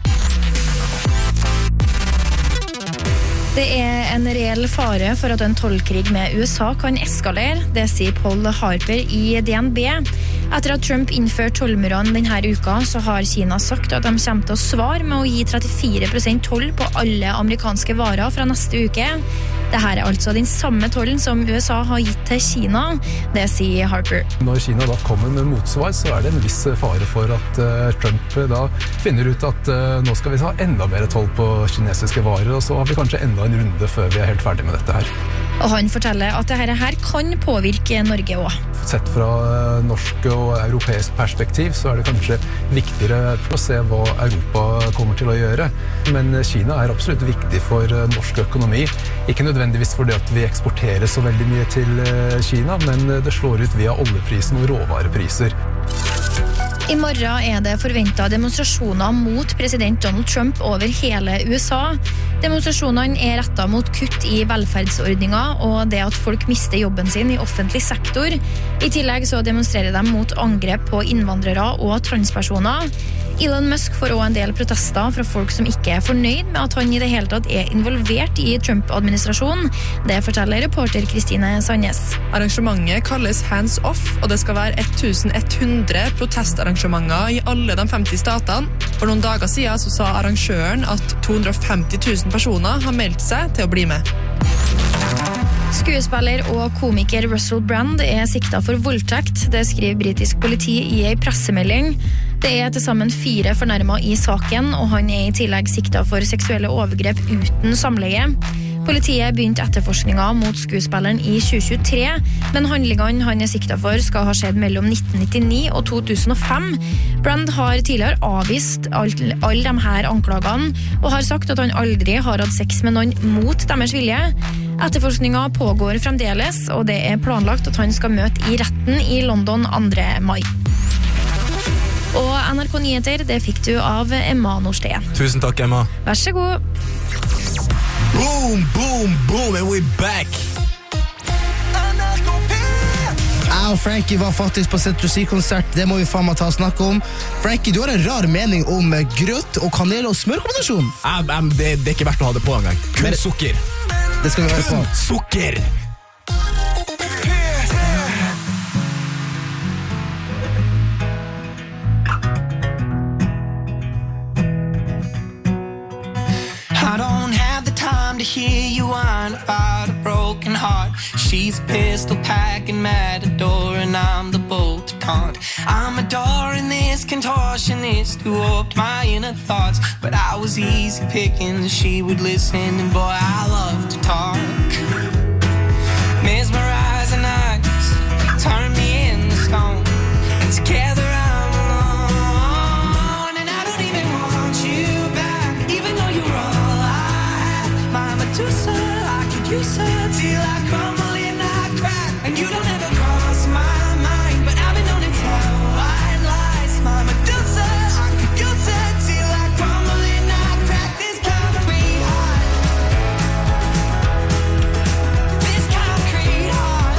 Det er en reell fare for at en tollkrig med U S A kan eskalere, det sier Paul Harper i D N B. Etter at Trump innførte tollmurene denne uka, så har Kina sagt at de kommer til å svare med å gi trettifire prosent toll på alle amerikanske varer fra neste uke. Dette er altså den samme tollen som U S A har gitt til Kina, det sier Harper. Når Kina da kommer med motsvar, så er det en viss fare for at uh, Trump da finner ut at uh, nå skal vi ha enda mer toll på kinesiske varer, og så har vi kanskje enda en runde før vi er helt ferdig med dette her. Og han forteller at dette her kan påvirke Norge også. Sett fra uh, norsk og europeisk perspektiv så er det kanskje viktigere å se hva Europa kommer til å gjøre. Men Kina er absolutt viktig for uh, norsk økonomi. Ikke nødvendigvis fordi at vi eksporterer så veldig mye til uh, Kina, men uh, det slår ut via oljeprisen og råvarepriser. I morgen er det forventet demonstrasjoner mot president Donald Trump over hele U S A. Demonstrasjonene er rettet mot kutt i velferdsordninger og det at folk mister jobben sin i offentlig sektor. I tillegg så demonstrerer de mot angrep på innvandrere og transpersoner. Elon Musk får også en del protester fra folk som ikke er fornøyd med at han i det hele tatt er involvert i Trump-administrasjonen. Det forteller reporter Kristine Sandnes. Arrangementet kalles Hands Off, og det skal være elleven hundre protestarrangementer i alle de femti statene. For noen dager siden så sa arrangøren at to hundre og femti tusen personer har meldt seg til å bli med. Skuespiller og komiker Russell Brand er siktet for voldtekt. Det skriver britisk politi i en pressemelding. Det er til sammen fire fornærmet i saken, og han er i tillegg siktet for seksuelle overgrep uten samleie. Politiet begynte etterforskningen mot skuespilleren i tjue tjuetre, men handlingene han er siktet for skal ha skjedd mellom nitten nittini og to tusen og fem. Brand har tidligere avvist alle all de her anklagene, og har sagt at han aldri har hatt sex med noen mot deres vilje. Etterforskningen pågår fremdeles, og det er planlagt at han skal møte i retten i London andre mai. Og N R K Nyheter, det fikk du av Emma Norsten. Tusen takk, Emma. Vær så god. Boom, boom, boom, and we're back. Jeg og Frankie var faktisk på Centro-C-konsert. Det må vi faen meg ta og snakke om. Frankie, du har en rar mening om grøt og kanel og smørkombinasjon. Um, um, det, det er ikke verdt å ha det på en gang. Kun Men, sukker. Det skal vi høre på. Kun sukker. I don't have the time to hear you whine about a broken heart. She's a pistol packing matador and I'm the bolt to taunt. I'm adoring this contortionist who warped my inner thoughts, but I was easy picking, she would listen, and boy, I love to talk. Mesmerizing eyes turn me into stone, and together I'm alone, and I don't even want you back, even though you're all I have. My Medusa, I could use her till I crumble and I crack, and you don't ever cross my mind, but I've been known to tell white lies. My Medusa, I could use her till I crumble and I crack. This concrete heart, this concrete heart.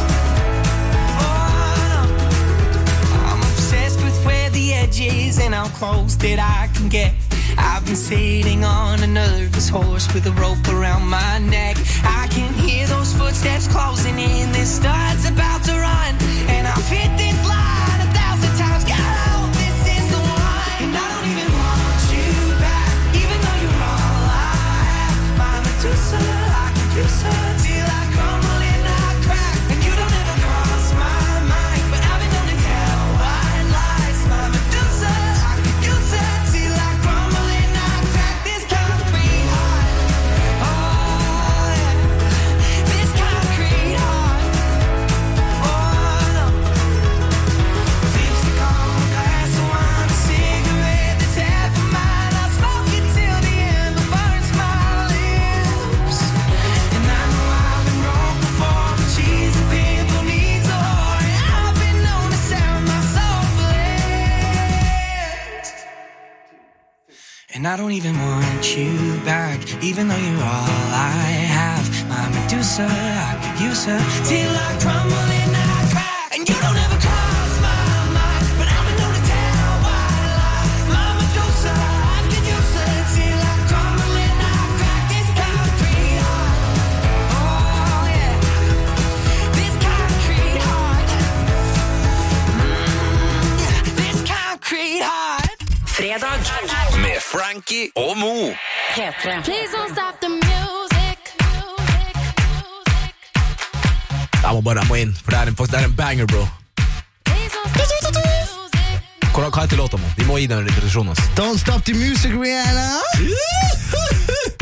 Oh no, I'm obsessed with where the edge is and how close that I can get. I've been sitting on a nervous horse with a rope around my neck. I can hear those footsteps closing in. This star's about to run, and I've hit this line a thousand times. God, I hope this is the one. And I don't even want you back, even though you're all I have. My Medusa, I could use her till I crumble and I crack, and you don't ever cross my mind, but I've been known to tell white lies. My Medusa, I could use her till I crumble and I crack. This concrete heart, oh yeah, this And I don't even want you back, even though you're all I have. My Medusa, I could use her till I crumble and I crack. And you don't ever cross my mind, but I'm known to tell white lies. My Medusa, I could use her till I crumble and I crack. This concrete heart, oh yeah, this concrete heart, mm, yeah, this concrete heart. Fredag med Frankie og Mo. P tre. Please don't stop the music. Jeg må bare jeg må inn, for det er en, det er en banger, bro. Hva hva heter låta, Mo? De må gi den en introduksjon, altså. Don't stop the music, Rihanna.